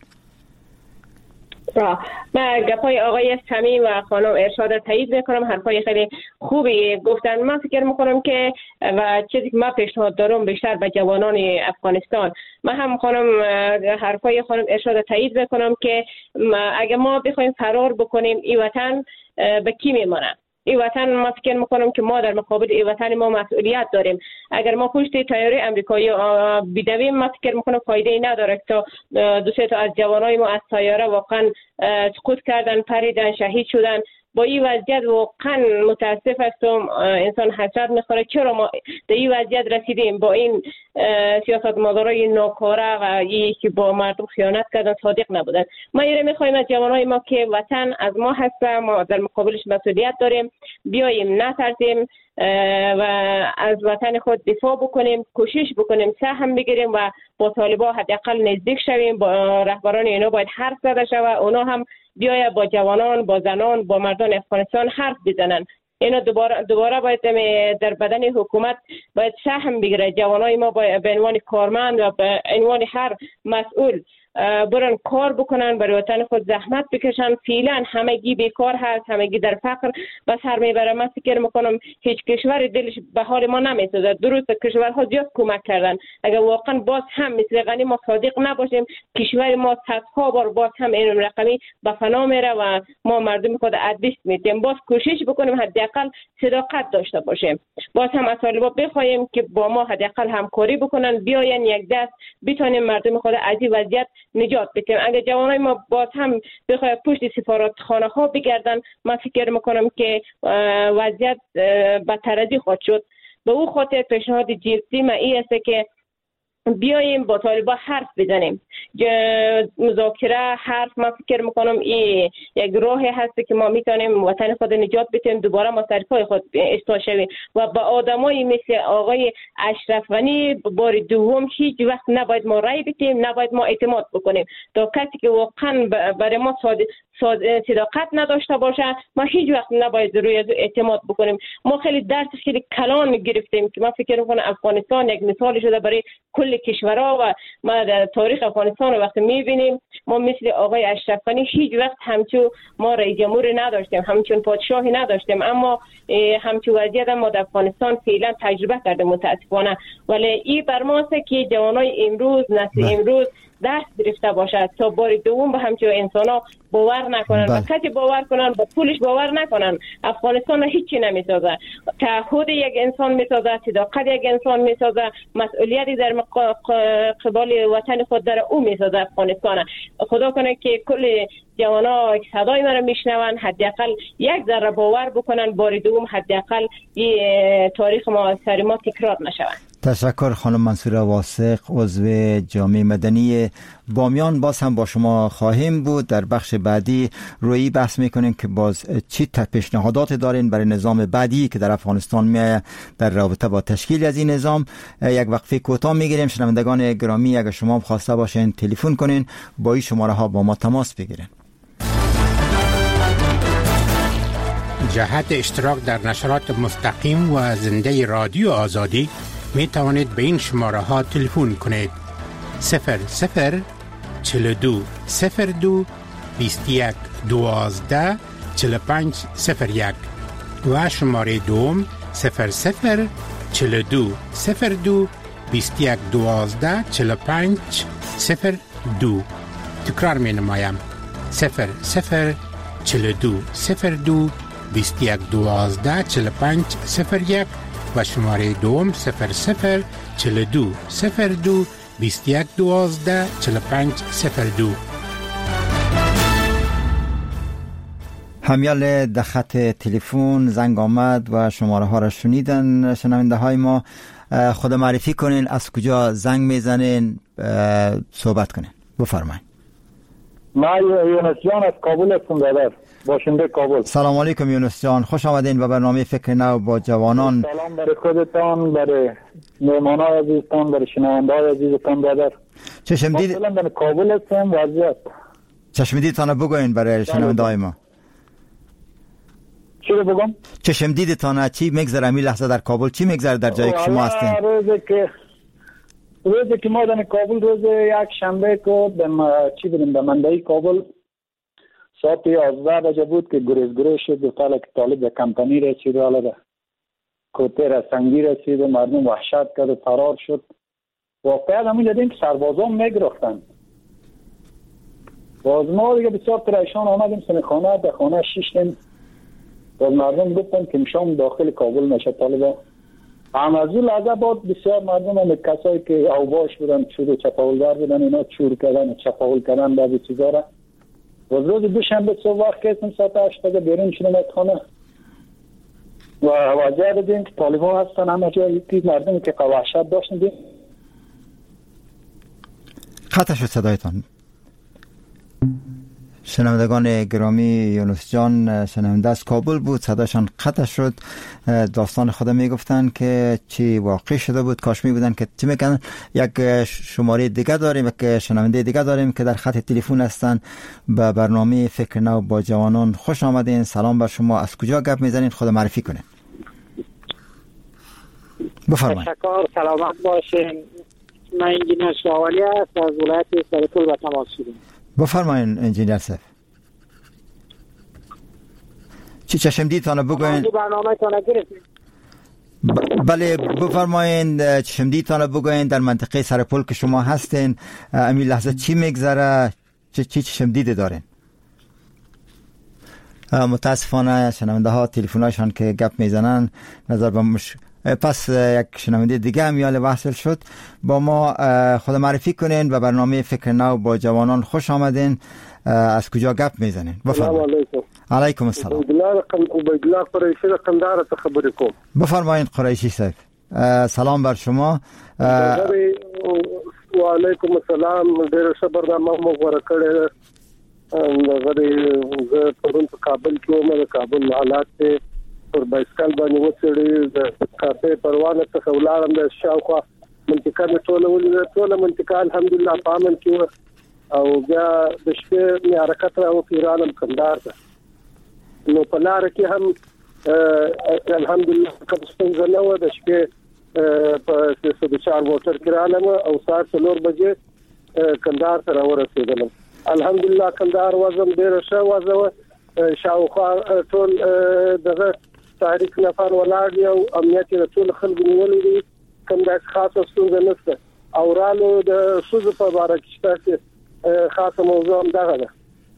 من گپای آقای صمیم و خانم ارشاد تایید میکنم. حرفای خیلی خوبی گفتن. من فکر میکنم که و چیزی که من پیشنهاد دارم بیشتر به جوانان افغانستان، من هم خانم حرفای خانم ارشاد تایید میکنم که اگه ما بخوایم فرار بکنیم این وطن به کی میمونه؟ این وطن ما فکر میکنم که ما در مقابل این وطن ما مسئولیت داریم. اگر ما پشت تیاره امریکایی بدویم، ما فکر میکنم فایده ای نداره تا دو سه تا از جوانای ما از تیاره واقعا سقوط کردن، پریدن، شهید شدن. با این وضعیت واقعا متاسف هستم. انسان حسرت میخوره چرا ما در این وضعیت رسیدیم، با این سیاستمدارای ناکاره و این که با مردم خیانت کردن، صادق نبودن. ما ایره میخوایم از جوانای ما که وطن از ما هست، ما در مقابلش مسئولیت داریم، بیاییم نترسیم و از وطن خود دفاع بکنیم، کوشش بکنیم، سهم بگیریم و با طالبان حداقل نزدیک شویم. با رهبران اینا باید حرف زده شود، اونا هم بیاید با جوانان، با زنان، با مردان افغانستان حرف بزنن. اینا دوباره دوباره باید در بدن حکومت باید سهم بگیره. جوانای ما باید به عنوان کارمند و به عنوان هر مسئول برن کار بکنن، برای وطن خود زحمت بکشن. فعلا همگی بیکار هست، همگی در فقر بس سر میبره. من فکر میکنم هیچ کشور دلش به حال ما نمیسوزه. درست کشورها زیاد کمک کردن، اگر واقعا باز هم مثل غنی ما صادق نباشیم، کشور ما صدها بار باز هم این رقمی به فنا میره و ما مردم خود ادبیست میتیم. باز کوشش بکنیم حداقل صداقت داشته باشیم. باز هم از طالبا بخوایم که با ما حداقل همکاری بکنن، بیاین یک دست بتونیم مردم خود از این وضعیت نجات بدیم. اگر جوانای ما باز هم بخواد پشت سفارتخانه ها بگردن، من فکر میکنم که وضعیت بدتر از این خواهد شد. به او خاطر پیشنهاد جدی من این است که بیاییم با طالبان حرف بزنیم. مذاکره، حرف، من فکر میکنم این یک راهی هست که ما میتونیم وطن خود نجات بدیم، دوباره ما سر پای خود ایستا شویم و با آدمایی مثل آقای اشرف غنی بار دوم هیچ وقت نباید ما رای بدیم، نباید ما اعتماد بکنیم. تا کسی که واقعا برای ما صداقت نداشته باشه، ما هیچ وقت نباید روی اعتماد بکنیم. ما خیلی درس خیلی کلان گرفتیم که من فکر میکنم افغانستان یک مثال شده برای کل کشورها و ما در تاریخ افغانستان وقتی میبینیم ما مثل آقای اشرف غنی هیچ وقت همچون ما رئیس جمهوری نداشتیم، همچون پادشاهی نداشتیم، اما همچون وضعیت ما در افغانستان فعلا تجربه کردیم متاسفانه. ولی این بر ماست که جوانای امروز، نسل امروز دست گرفته باشد تا بار دوم به همچون انسانا باور نکنن و کسی باور کنن با پولش باور نکنن. افغانستان هیچی نمیسازه. تعهد یک انسان میسازه، صداقت یک انسان میسازه، مسئولیتی در قبال وطن خود در او میسازه افغانستان. خدا کنه که کل جوانا صدای من رو میشنون حداقل یک ذره باور بکنن، بار دوم حداقل تاریخ ما سر ما تکرار نشود. تشکر خانم منصور واثق، عضو جامعه مدنی بامیان. باز هم با شما خواهیم بود. در بخش بعدی روی بحث میکنیم که باز چی پیشنهادات دارین برای نظام بعدی که در افغانستان میآید در رابطه با تشکیل از این نظام. یک وقفه کوتاه میگیریم. شنوندگان گرامی اگر شما خواسته باشین تلفن کنین، با این شماره ها با ما تماس بگیرین. جهت اشتراک در نشرات مستقیم و زنده رادیو آزادی می توانید به این شماره ها تلفن کنید: صفر صفر چهل و دو صفر دو بیست و یک دوازده چهل و پنج صفر یک و شماره دوم صفر صفر چهل و دو صفر دو بیست و یک دوازده چهل و پنج صفر دو. تکرار می نمایم: صفر صفر چهل و دو صفر دو بیست و یک دوازده چهل و پنج صفر یک و شماره دوم صفر صفر چهل و دو صفر دو بیست و یک دوازده چهل و پنج صفر دو. همیال در خط تلفن زنگ آمد و شماره ها را شنیدن شنونده های ما. خود معرفی کنین، از کجا زنگ میزنین، صحبت کنین. بفرمایید. ما یونسیان از کابل هستم. دادر باشنده کابل. سلام علیکم یونس جان، خوش آمدین به برنامه فکر نو با جوانان. سلام برای خودتان، برای مهمانان عزیزتان، برای شنونده‌های عزیزتان برادر. چشم دید من در کابل هستم. وضعیت چشم دیدتان بگوین برای شنونده‌های ما. چی رو بگم؟ چشم دیدتان چی میگذره این لحظه در کابل؟ چی میگذره در جایی که شما هستین؟ روزی که روزی که ما در کابل روز یک شنبه که چی بودیم به منده کابل ساعت یازده بجه بود که گریز گریز شد. دو تاله که طالب به کمپانی رسید و حالا به کوته رسنگی رسید و مردم وحشت کرد و فرار شد. واقعا همین دیدیم که سربازان میگرفتن. باز ما دیگه بسیار پریشان آمدیم سن خانه به خانه شیشتیم. باز مردم گفتن که مشام داخل کابل نشه طالبا. هم از اون لحظه بعد بسیار مردم هم کسایی که اوباش بودن چور و چپاولدار بودن اینا چور کردن و چپاول کردن بعضی چیزا را. باز روز دوشنبه صبح وقت کسیم ساعت هشت بجه بیرون شدیم از خانه و واجه دیدیم که طالبان هستن همه جایی که مردمی که وحشت داشتن دیم. قطع شد صدایتان. شنوندگان گرامی، یونس جان شنونده از کابل بود، صداشان قطع شد. داستان خدا میگفتن که چی واقع شده بود. کاش می بودن که چی میگن. یک شماره دیگه داریم، یک شنونده دیگه داریم که در خط تلفن هستن. به برنامه فکر نو با جوانان خوش آمدین. سلام بر شما، از کجا گپ میزنین؟ خود معرفی کنین. بفرمایید. تشکر، سلامت باشین. من انجینیر شاولی هست از ولایت سرپل به تماس شدیم. بفرمایین انجینیر صاحب. چی چشم دیدتان بگوین؟ برنامه تان گرفتیم. بله بفرمایین چشم دیدتان بگوین در منطقه سرپل که شما هستین امی لحظه چی میگذره؟ چی چی چشم دیده دارین؟ متاسفانه شنونده ها تلفن‌هاشون که گپ میزنن نظر به مش... پس یک شنونده دیگه هم یال وصل شد با ما. خود معرفی کنین و برنامه فکر نو با جوانان خوش آمدین. از کجا گپ میزنین؟ بفرمایید. علیکم. علیکم السلام. عبدالله قریشی از قندهار خبر کوم. بفرمایید قریشی صاحب. سلام بر شما. و علیکم السلام. ډیر ښه برنامه مو غوړه کړې. غری زه پرون په کابل کې وم. کابل حالات پر بایسکل باندې وڅړې د کافه پروانه څخه ولارم د شاوخوا منطقه نه ټوله ولې ټوله منطقه الحمدلله پامن کې او بیا د شپې می حرکت راو پیرانم کندار ته نو په لار کې هم الحمدلله کله څنګه نو د شپې په څه چار موټر کې رالم او ساعت څلور بجې کندار ته راورسېدم. الحمدلله کندار وزم ډیر ښه وزو شاوخوا ټول دغه تاریخ نفر ولاړ یو امنیت ټول خلک نیولې دي. کوم د خاصه ستونزه نشته او رالو د شوزو په اړه کې خاصه موضوع هم دغه ده.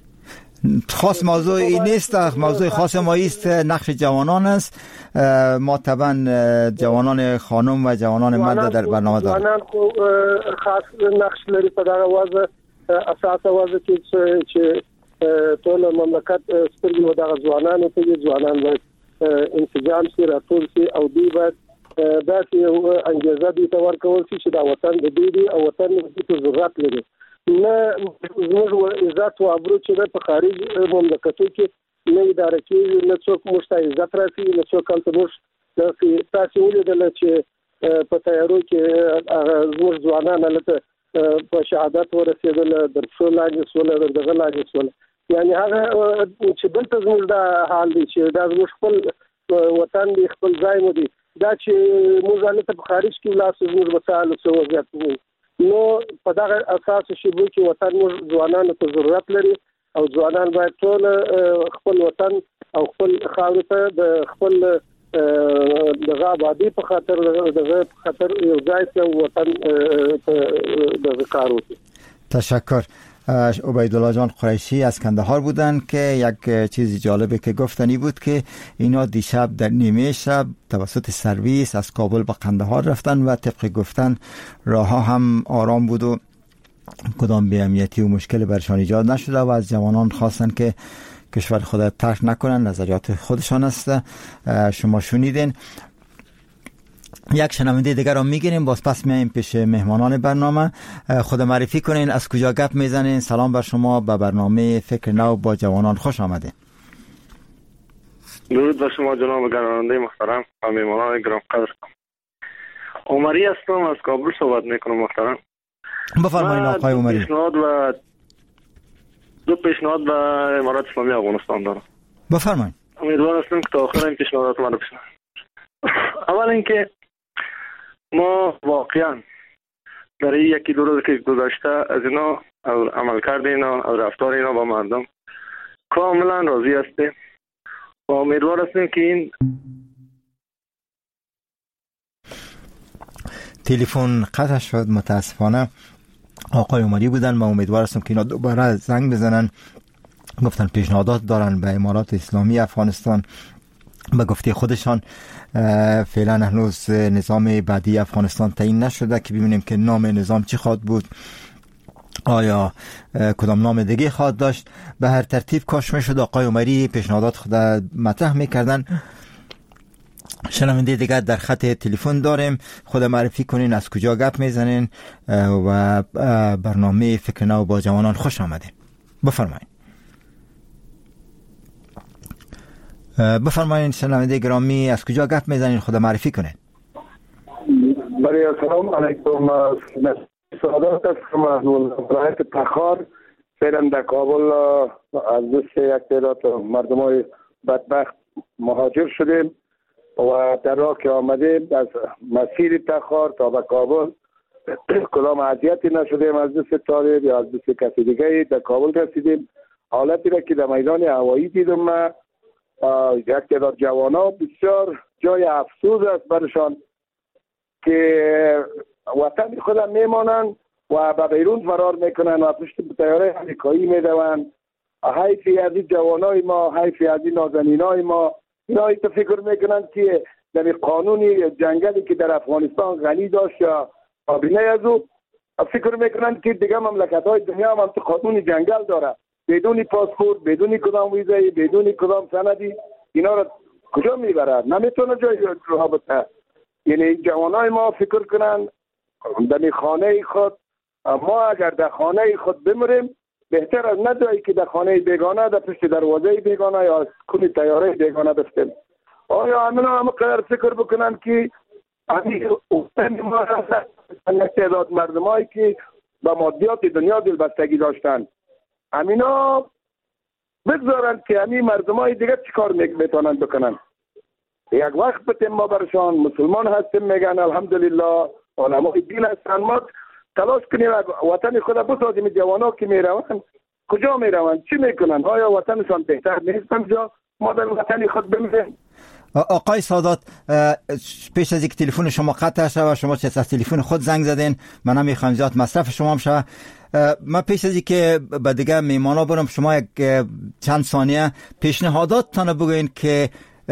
خاص موضوع این نیست. موضوع خاص ما است نقش جوانان است. ما طبعا جوانان خانم و جوانان مرد در برنامه داریم. جوانان خو خاص نقش لري په دغه وضع اساسه وضع کې چې ټول مملکت سترګې و دغه ځوانانو ته ځوانان انسجام سي راټول سي او دوی باید داسې یو انګیزه دي ته ورکول شي چې دا وطن د دوی دی او وطن د ضرورت لري. نه زموږ عزت او ابرو چې په خارج مملکتو کې نه اداره کېږي، نه څوک موږ ته عزت راکوي، نه څوک هلته موږ تاسې ولیدله چې په تیارو کې زموږ ځوانان هلته په شهادت ورسېدل، در پښو لاندې سوله، در دغه لاندې سوله. یعنې هغه چې دلته زموږ دا حال دی چې دا زموږ خپل وطن دی، خپل ځای مو دی، دا چې موږ هلته په خارج کې ولاړ زموږ به څه حال څه وضعیت وي. نو په دغه اساس شیبو کې وطن موږ ځوانانو ته ضرورت لري او ځوانان باید ټول خپل وطن او خپل خاورې ته د خپل دغه آبادی په خاطر دغه په خاطر یو ځای ته وطن دغه کار وکړي. تشکر. عبیدالله جان قریشی از کندهار بودن که یک چیزی جالبه که گفتنی بود که اینا دیشب در نیمه شب توسط سرویس از کابل به قندهار رفتن و طبق گفتن راه ها هم آرام بود و کدام بی امنیتی و مشکل برشان ایجاد نشده و از جوانان خواستن که کشور خود ترک نکنن، نظریات خودشان است. شما شنیدین. یک شنونده دیگر رو میگیریم، باز پس میایم پیش مهمانان برنامه. خود معرفی کنین، از کجا گپ میزنین؟ سلام بر شما، به برنامه فکر نو با جوانان خوش آمدین. درود بر شما جناب گرداننده محترم و میهمانان گران قدر. عمری هستم، از کابل صحبت میکنم محترم. بفرمایید آقای عمری. پیشنهاد و دو پیشنهاد به امارات اسلامی افغانستان دارم. بفرمایید. امیدوار هستم که تا آخر این پیشنهادات من رو بشنوید. اول اینکه ما واقعا در این یکی دو روز که گذشته از اینا، از عملکرد اینا، از رفتار اینا با مردم کاملا راضی هستیم و امیدوار هستیم که این تلفن قطع شد متاسفانه. آقای عمری بودن. من امیدوار هستم که اینا دوباره زنگ بزنن. گفتن پیشنهادات دارن به امارات اسلامی افغانستان. به گفته خودشان فعلا هنوز نظام بعدی افغانستان تعیین نشده که ببینیم که نام نظام چی خواهد بود، آیا کدام نام دیگه خواهد داشت. به هر ترتیب کاش میشد آقای عمری پیشنهادات خود مطرح میکردن. شنونده دیگر در خط تلفن داریم. خود معرفی کنین، از کجا گپ میزنین و برنامه فکر نو با جوانان خوش آمدین. بفرمایید. بفرمایید شنونده گرامی، از کجا گپ میزنین؟ خود معرفی کنین. برای السلام علیکم. سعادت هستم از ولایت تخار. فعلا در کابل از دست یک تعداد مردم های بدبخت مهاجر شدیم و در راه که آمدیم از مسیر تخار تا به کابل کدام اذیتی نشدیم از دست طالب یا از دست کسی دیگه. در کابل رسیدیم. حالتی را که در میدان هوایی دیدم من، یک تعداد جوانا بسیار جای افسوس است برشان که وطن خودم میمانند و به بیرون فرار میکنن و پشت طیاره امریکایی میدوند. حیفی از این جوانای ما، حیفی از این نازنینای ما. اینا ایتا فکر میکنن که در قانونی جنگلی که در افغانستان غنی داشت یا قابینه از او، فکر میکنن که دیگه مملکت های دنیا هم, هم تو قانون جنگل داره، بدون پاسپورت، بدون کدام ویزایی، بدون کدام سندی اینا را کجا میبرد؟ نمیتونه جای رابطه. یعنی جوانای ما فکر کنن در خانه خود، ما اگر در خانه خود بمریم بهتر از نه جایی که در خانه بیگانه، در پشت دروازه بیگانه یا کنی تیاره بیگانه بستیم. آیا همینا هم قدر فکر بکنن که همین اوطن ما را تعداد مردمایی که با مادیات دنیا دلبستگی داشتن همینا بگذارن که همین مردمای دیگه چی کار میتونن بکنن. یک وقت بتیم ما برشان مسلمان هستیم میگن الحمدلله علمای دین هستن، ما تلاش کنیم وطن خود بسازیم. جوانا که میروند کجا میروند؟ چی میکنن؟ آیا وطنشان بهتر نیست؟ همجا ما در وطن خود بمیریم. آقای سادات، پیش از اینکه تلفن شما قطع شود، شما چه از تلفن خود زنگ زدین، من هم میخوام زیاد مصرف شما هم شود. من پیش از اینکه به دیگه میمانا برم، شما یک چند ثانیه پیشنهادات تانه بگوین که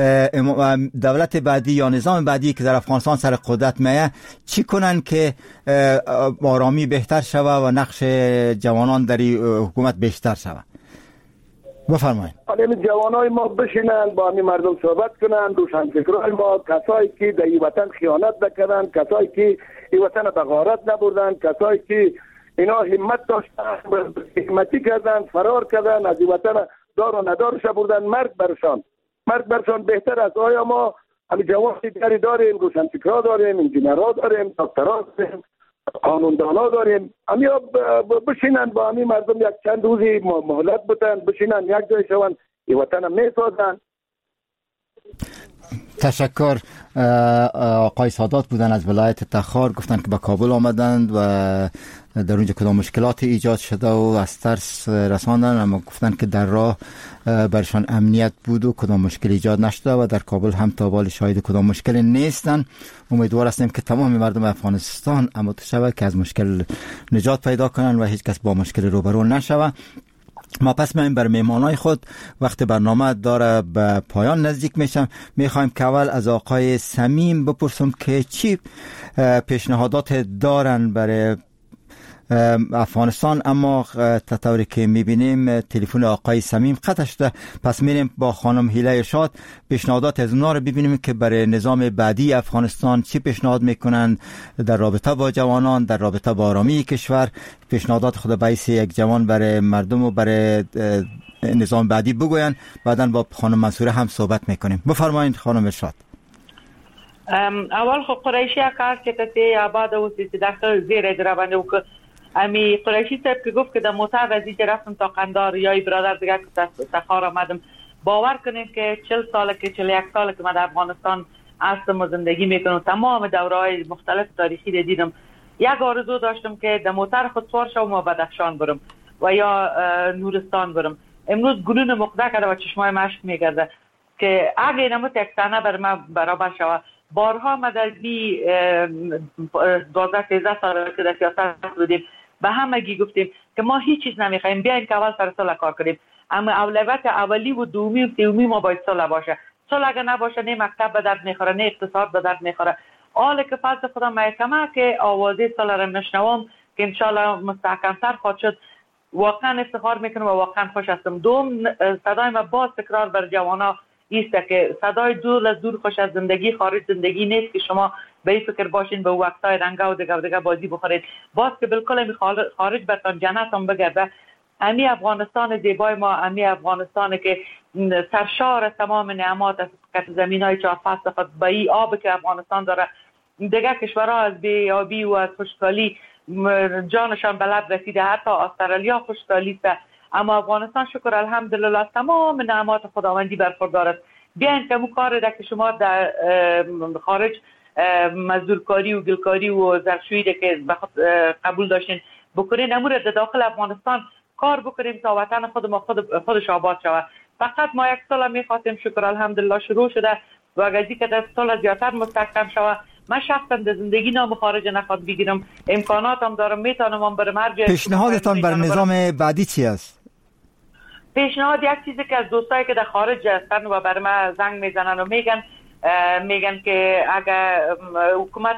دولت بعدی یا نظام بعدی که در افغانستان سر قدرت میه چی کنن که آرامی بهتر شود و نقش جوانان در حکومت بیشتر شود؟ بفرمایید. حالا جوانای ما بشینن با همین مردم صحبت کنن، روشنفکرای ما، کسایی که در این وطن خیانت نکردن، کسایی که این وطن به غارت نبردن، کسایی که اینا همت داشتن، حکمتی کردن، فرار کردن، از این وطن دار و ندارش بردن، مرگ برشان مرگ برشان بهتر است. آیا ما همین جوان دیگری داریم، روشنفکرها داریم، انجینرها داریم، دکترها داریم، قانوندانا داریم، همین بشینن با همین مردم یک چند روزی مهلت بتن، بشینن یک جای شوند، این وطن هم میسازن. تشکر. آقای سادات بودن از ولایت تخار، گفتن که به کابل آمدند و در اونجا کدام مشکلات ایجاد شده و از ترس رساندن، اما گفتن که در راه برشان امنیت بود و کدام مشکل ایجاد نشده و در کابل هم تا بال شاهد کدام مشکل نیستن. امیدوار هستیم که تمام مردم افغانستان اما شود که از مشکل نجات پیدا کنن و هیچ کس با مشکل روبرو نشود. ما پس میایم بر میمانای خود. وقت برنامه داره به پایان نزدیک میشم. میخوایم که اول از آقای سمیم بپرسم که چی پیشنهادات دارن برای افغانستان، اما طوری که میبینیم تلفن آقای سمیم قطع شده. پس میریم با خانم هیله شاد پیشنهادات از اونا رو ببینیم که برای نظام بعدی افغانستان چی پیشنهاد میکنن در رابطه با جوانان، در رابطه با آرامی کشور. پیشنهادات خود بایسی یک جوان برای مردم و برای نظام بعدی بگوین، بعداً با خانم منصوره هم صحبت میکنیم. بفرمایید خانم ارشاد. اول خو قریشی کار که کسی آباد و سی داخل زیر دربانه و که امی قریشی صاحب که گفت که در موتر وزی که رفتم تا قندار یا برادر دیگه که سفار آمدم، باور کنیم که چل ساله که چل یک ساله که من در افغانستان هستم و زندگی میکنم، تمام دوره‌های مختلف تاریخی دیدم. یک آرزو داشتم که در موتر خود سوار شوم و بدخشان برم و یا نورستان برم. امروز گلون مقدر کرده و چشمای مشک میگرده که اگه نموت یک سنه بر من برابر شود. بارها ما در بی دوازده سیزده سال که در سیاست بودیم به همگی گفتیم که ما هیچ چیز نمیخوایم، بیاین که اول سر صلح کار کنیم، اما اولویت اولی و دومی و سومی ما باید صلح باشه. صلح اگه نباشه نه مکتب به درد میخوره، نه اقتصاد به درد میخوره. حالا که فضل خدا محکمه که آوازه صلح را نشنوم که انشالله مستحکمتر خواهد شد، واقعا افتخار میکنم و واقعا خوش هستم. دوم صدای ما باز تکرار بر جوانا ایسته که صدای دور از دور خوش از زندگی خارج زندگی نیست که شما به این فکر باشین به وقتای رنگا و دگه و دگه بازی بخورید، باز که بالکل امی خارج برتان جنت هم بگرده. امی افغانستان زیبای ما، امی افغانستان که سرشار تمام نعمات از کف زمین های چهار فصل خود با این آب که افغانستان داره، دیگه کشورها از بیابی و از خشکسالی جانشان به لب رسیده، حتی استرالیا خشکسالی است، اما افغانستان شکر الحمدلله تمام نعمات خداوندی برخوردار است. بیاین که مو کار ده که شما در خارج مزدورکاری و گلکاری و زرشویی ده که قبول داشتین بکنین، امور در داخل افغانستان کار بکنیم تا وطن خود ما خود خودش آباد شود. فقط ما یک سال میخواستیم، شکر الحمدلله شروع شده و اگر که در سال زیادتر مستحکم شود، من شخصا در زندگی نام خارج نخواد بگیرم، امکاناتم دارم، میتونم هم برم هر جای. پیشنهادتان بر نظام بعدی چی است؟ پیشنهاد یک چیزی که از دوستایی که در خارج هستن و بر من زنگ میزنن و میگن میگن که اگر حکومت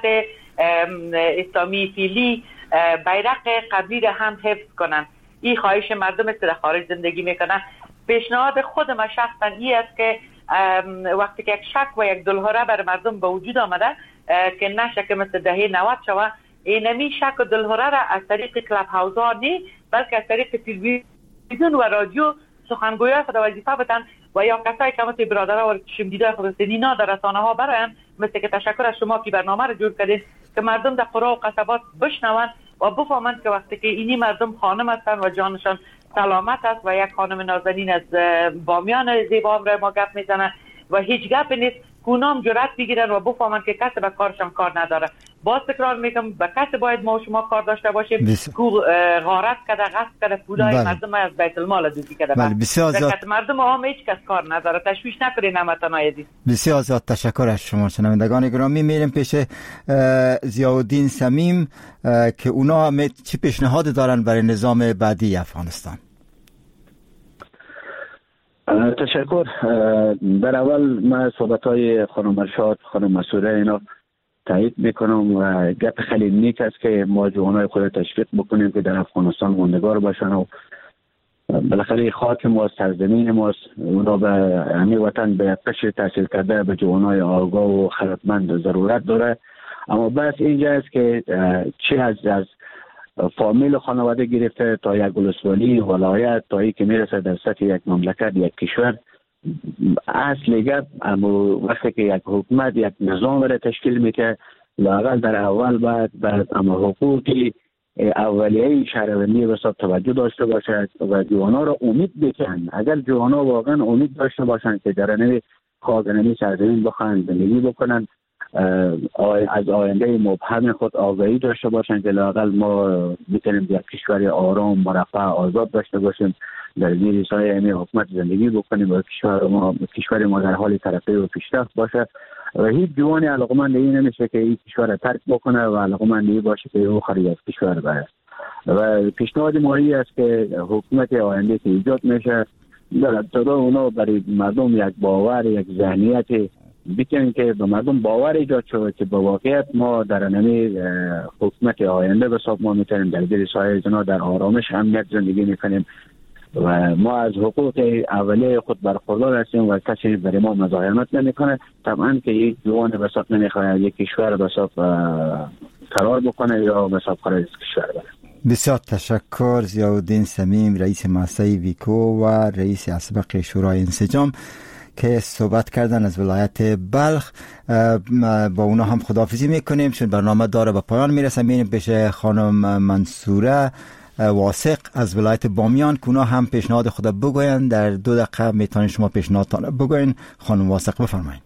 اسلامی فعلی بیرق قبلی را هم حفظ کنن، این خواهش مردم است که در خارج زندگی میکنن. پیشنهاد خود من شخصا این است که وقتی که یک شک و یک دلهوره بر مردم به وجود آمده که نشه که مثل دهه نود شود، اینمی شک و دلهوره را از طریق کلاب هاوس ها نی بلکه از طریق تلویزیون و رادیو سخنگویان خود وظیفه بدن و یا کسایی که مثل برادرها و چشم دیده خود سنینا در رسانه ها براین، مثل که تشکر از شما که برنامه رو جور کردین که مردم در قرا و قصبات بشنون و بفهمند که وقتی که اینی مردم خانم هستن و جانشان سلامت است و یک خانم نازنین از بامیان زیبا هم را ما گپ میزنن و هیچ گپ نیست، اونام جرأت بگیرن و بفهمن که کسی به کارشان کار نداره. باز تکرار میگم به کسی باید ما و شما کار داشته باشیم کو غارت کرده، غصب کرده، پولای مردم از بیت المال دوزی کرده. بله بسیار زیاد. مردم هم هیچ کس کار نداره، تشویش نکنین همتون عزیز. بسیار زیاد تشکر از شما شنوندگان گرامی. میریم پیش ضیاءالدین صمیم که اونا چه پیشنهاد دارن برای نظام بعدی افغانستان. تشکر. در اول من صحبت‌های خانم ارشاد، خانم منصوره اینا تایید میکنم و گپ خیلی نیک است که ما جوانای خود تشویق بکنیم که در افغانستان موندگار باشن و بالاخره خاک ما، سرزمین ماست، اونا به همین وطن به قشر تحصیل کرده به جوانای آگاه و خردمند ضرورت داره. اما بس اینجا است که چه از از فامیل خانواده گرفته تا یک ولسوالی ولایت تا ای که میرسه در سطح یک مملکت یک کشور، اصل گپ اما وقتی که یک حکومت یک نظام را تشکیل میکنه لااقل در اول باید بعد اما حقوقی اولیه شهروندی به حساب توجه داشته باشد و جوانا را امید بکنن. اگر جوانا واقعا امید داشته باشند که در نوی خاگنمی سرزمین بخواهند زندگی بکنن، از آینده مبهم خود آگاهی داشته باشند که لااقل ما میتونیم یک کشور آرام مرفه آزاد داشته باشیم، در زیر سایه این حکومت زندگی بکنیم و کشور ما کشور ما در حال ترقی و پیشرفت باشه و هیچ جوانی علاقمند این نمیشه که این کشور را ترک بکنه و علاقمند این باشه که او خارج از کشور بره. و پیشنهاد ماهی است که حکومت آینده که ایجاد میشه در ابتدا اونا برای مردم یک باور، یک ذهنیت بکنن که به مردم باور ایجاد شود که با واقعیت ما در نمی حکومت آینده به حساب ما میتونیم در زیر سایه زنا در آرامش امنیت زندگی میکنیم و ما از حقوق اولیه خود برخوردار هستیم و کسی برای ما مزاحمت نمیکنه. طبعا که یک جوان به حساب نمیخواد یک کشور به حساب قرار بکنه یا به حساب خارج از کشور بره. بسیار تشکر. ضیاءالدین صمیم، رئیس مؤسسه ویکو و رئیس اسبق شورای انسجام که صحبت کردن از ولایت بلخ. با اونا هم خداحافظی میکنیم چون برنامه داره به پایان میرسه. میریم پیش خانم منصوره واثق از ولایت بامیان که اونا هم پیشنهاد خود بگوین. در دو دقیقه میتونین شما پیشنهادتان بگوین. خانم واثق بفرمایید.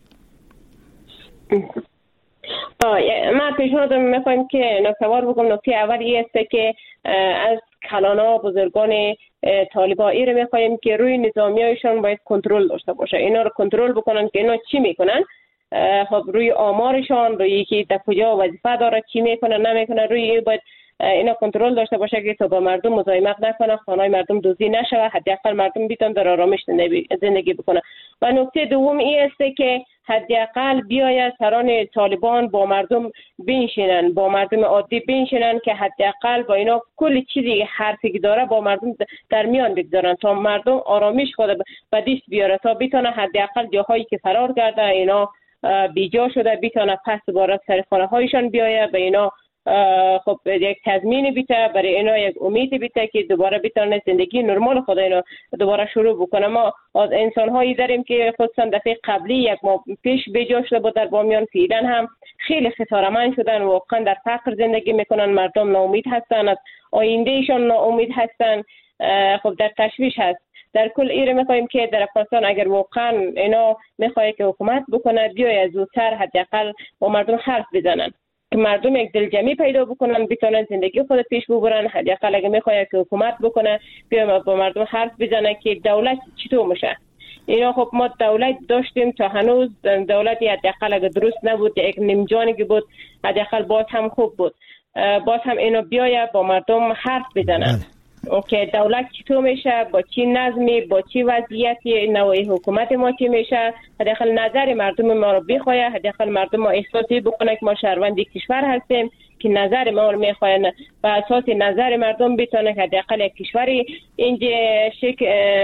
من پیشنهاد میخوایم که نکته‌وار بگم. نکته اول این است که از کلانا بزرگان طالبان ای رو میخوایم که روی نظامیایشان باید کنترل داشته باشه. اینا رو کنترل بکنن که اینا چی میکنن، خب روی آمارشان، روی که در کجا وظیفه داره، چی میکنن نمیکنن، روی این باید اینا کنترل داشته باشه که تا با مردم مزاحمت نکنه، خانه‌های مردم دزدی نشه، حداقل مردم بیتون در آرامش زندگی بکنه. و نکته دوم این است که حداقل بیاید سران طالبان با مردم بنشینن، با مردم عادی بنشینن که حداقل با اینا کل چیزی حرفی که داره با مردم در میان بگذارن تا مردم آرامش خود به دست بیاره، تا بتونه حداقل جاهایی که فرار کرده اینا بیجا شده بتونه پس دوباره سر خانه هایشان بیاید. به اینا خب یک تضمین بیته، برای اینا یک امید بیته که دوباره بتونه زندگی نرمال خود اینا دوباره شروع بکنه. ما از انسان هایی داریم که خصوصا دفعه قبلی یک ماه پیش بیجا شده بود در بامیان، فعلا هم خیلی خساره‌مند شدن، واقعا در فقر زندگی میکنن، مردم ناامید هستن، از آیندهشان ناامید هستن، خب در تشویش هست. در کل ایره میخوایم که در افغانستان اگر واقعا اینا میخواد که حکومت بکنه بیاید زودتر حداقل با مردم حرف بزنن که مردم یک دلجمعی پیدا بکنن، بتونن زندگی خود پیش ببرن. حداقل اگه میخواد که حکومت بکنه بیاید با مردم حرف بزنه که دولت چطور میشه. اینا خب ما دولت داشتیم تا هنوز دولتی حداقل اگه درست نبود یک نمجانی بود حداقل باز هم خوب بود. باز هم اینا بیاید با مردم حرف بزنن که دولت چطور میشه، با چی نظمی، با چی وضعیتی، نوعی حکومت ما چی میشه. حداقل نظر مردم ما رو بخواه، حداقل مردم ما احساسی بکنه که ما شهروند کشور هستیم که نظر ما رو میخواه، و اساس نظر مردم بتونه که حداقل یک کشوری اینجا شکل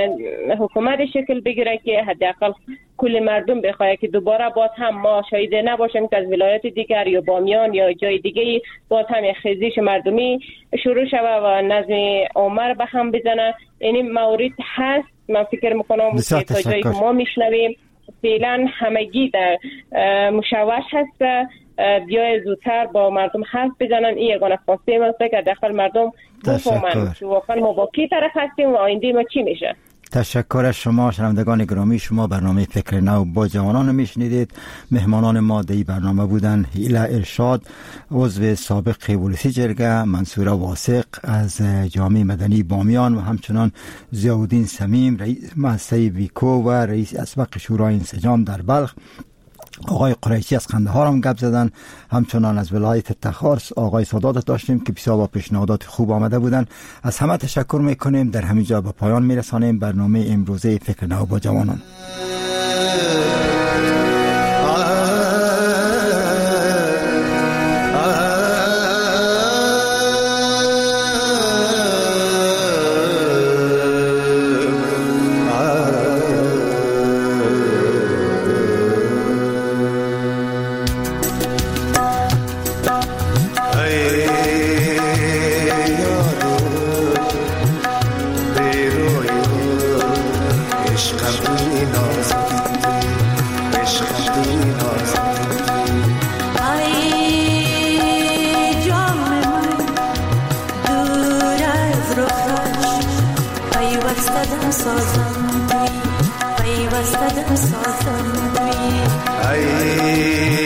حکومت شکل بگیره که حداقل کل مردم بخواه که دوباره باز هم ما شاید نباشیم که از ولایت دیگر یا بامیان یا جای دیگه باز هم یک خیزش مردمی شروع شود و نظم عمر به هم بزنه. این مورد هست. من فکر میکنم که تا جایی که ما میشنویم فعلا همگی در مشوش هست. بیای زودتر با مردم حرف بزنن. این یگانه خواسته ما که داخل مردم بفهمن که واقعا ما با کی طرف هستیم و آینده ما چی میشه. تشکر از شما شنوندگان گرامی. شما برنامه فکر نو با جوانان میشنیدید. مهمانان ما در این برنامه بودن هیله ارشاد، عضو سابق پلیسی جرگه، منصوره واثق از جامعه مدنی بامیان و همچنان ضیاءالدین صمیم رئیس مؤسسه ویکو و رئیس اسبق شورای انسجام در بلخ. آقای قریشی از قندهار هم گپ زدن. همچنان از ولایت تخارس آقای سادات داشتیم که بسیار با پیشنهادات خوب آمده بودن. از همه تشکر میکنیم. در همین جا به پایان میرسانیم برنامه امروزه فکر نو با جوانان. سازم دوی پیوسته دم سازم دوی ای